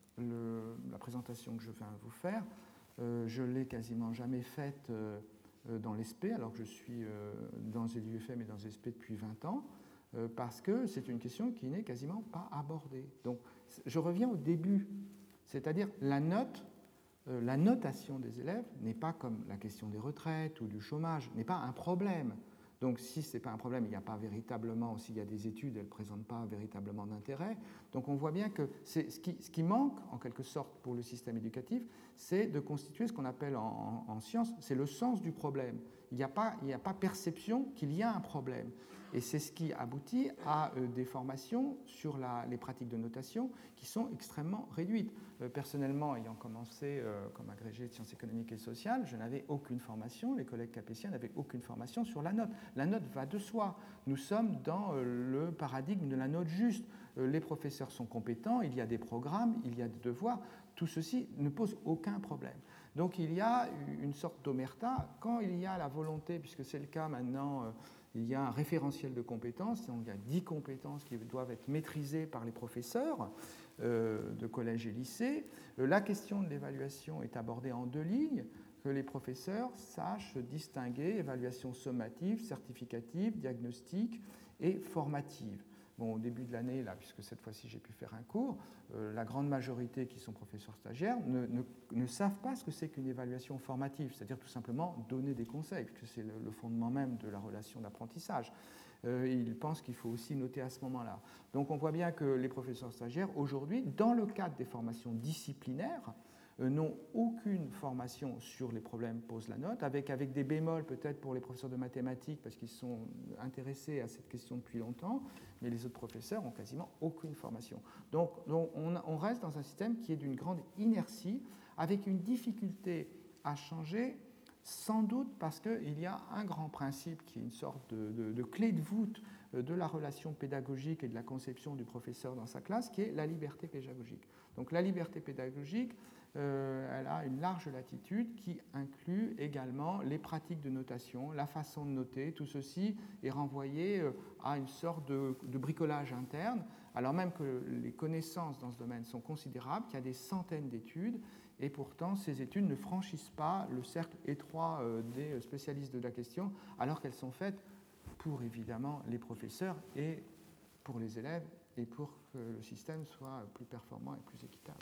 le, la présentation que je viens vous faire, euh, je ne l'ai quasiment jamais faite euh, dans l'E S P, alors que je suis euh, dans l'U F M et dans l'E S P depuis vingt ans, euh, parce que c'est une question qui n'est quasiment pas abordée. Donc, je reviens au début, c'est-à-dire la note. Euh, la notation des élèves n'est pas comme la question des retraites ou du chômage, n'est pas un problème. Donc si ce n'est pas un problème, il n'y a pas véritablement, s'il y a des études, elles ne présentent pas véritablement d'intérêt. Donc on voit bien que c'est, ce, qui, ce qui manque, en quelque sorte, pour le système éducatif, c'est de constituer ce qu'on appelle en, en, en sciences, c'est le sens du problème. Il n'y a pas, il n'y a pas perception qu'il y a un problème. Et c'est ce qui aboutit à euh, des formations sur la, les pratiques de notation qui sont extrêmement réduites. Euh, personnellement, ayant commencé euh, comme agrégé de sciences économiques et sociales, je n'avais aucune formation, les collègues capétiens n'avaient aucune formation sur la note. La note va de soi. Nous sommes dans euh, le paradigme de la note juste. Euh, les professeurs sont compétents, il y a des programmes, il y a des devoirs. Tout ceci ne pose aucun problème. Donc il y a une sorte d'omerta quand il y a la volonté, puisque c'est le cas maintenant, euh, il y a un référentiel de compétences, donc il y a dix compétences qui doivent être maîtrisées par les professeurs euh, de collège et lycée. Euh, la question de l'évaluation est abordée en deux lignes, que les professeurs sachent distinguer évaluation sommative, certificative, diagnostique et formative. Bon, au début de l'année, là, puisque cette fois-ci j'ai pu faire un cours, euh, la grande majorité qui sont professeurs stagiaires ne, ne, ne savent pas ce que c'est qu'une évaluation formative, c'est-à-dire tout simplement donner des conseils, puisque c'est le, le fondement même de la relation d'apprentissage. Euh, ils pensent qu'il faut aussi noter à ce moment-là. Donc on voit bien que les professeurs stagiaires, aujourd'hui, dans le cadre des formations disciplinaires, euh, n'ont aucune formation sur les problèmes posent la note, avec, avec des bémols peut-être pour les professeurs de mathématiques, parce qu'ils sont intéressés à cette question depuis longtemps, mais les autres professeurs n'ont quasiment aucune formation. Donc, donc on, on reste dans un système qui est d'une grande inertie, avec une difficulté à changer, sans doute parce qu'il y a un grand principe qui est une sorte de, de, de clé de voûte de la relation pédagogique et de la conception du professeur dans sa classe, qui est la liberté pédagogique. Donc la liberté pédagogique, euh, elle a une large latitude qui inclut également les pratiques de notation, la façon de noter. Tout ceci est renvoyé à une sorte de, de bricolage interne, alors même que les connaissances dans ce domaine sont considérables, qu'il y a des centaines d'études, et pourtant ces études ne franchissent pas le cercle étroit des spécialistes de la question, alors qu'elles sont faites pour évidemment les professeurs et pour les élèves, et pour que le système soit plus performant et plus équitable.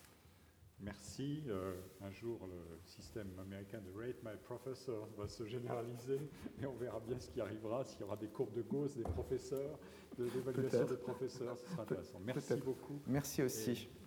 Merci. Euh, un jour, le système américain de Rate My Professor va se généraliser et on verra bien ce qui arrivera, s'il y aura des courbes de Gauss des professeurs, de l'évaluation des professeurs, ce sera intéressant. Merci beaucoup. Merci aussi. Et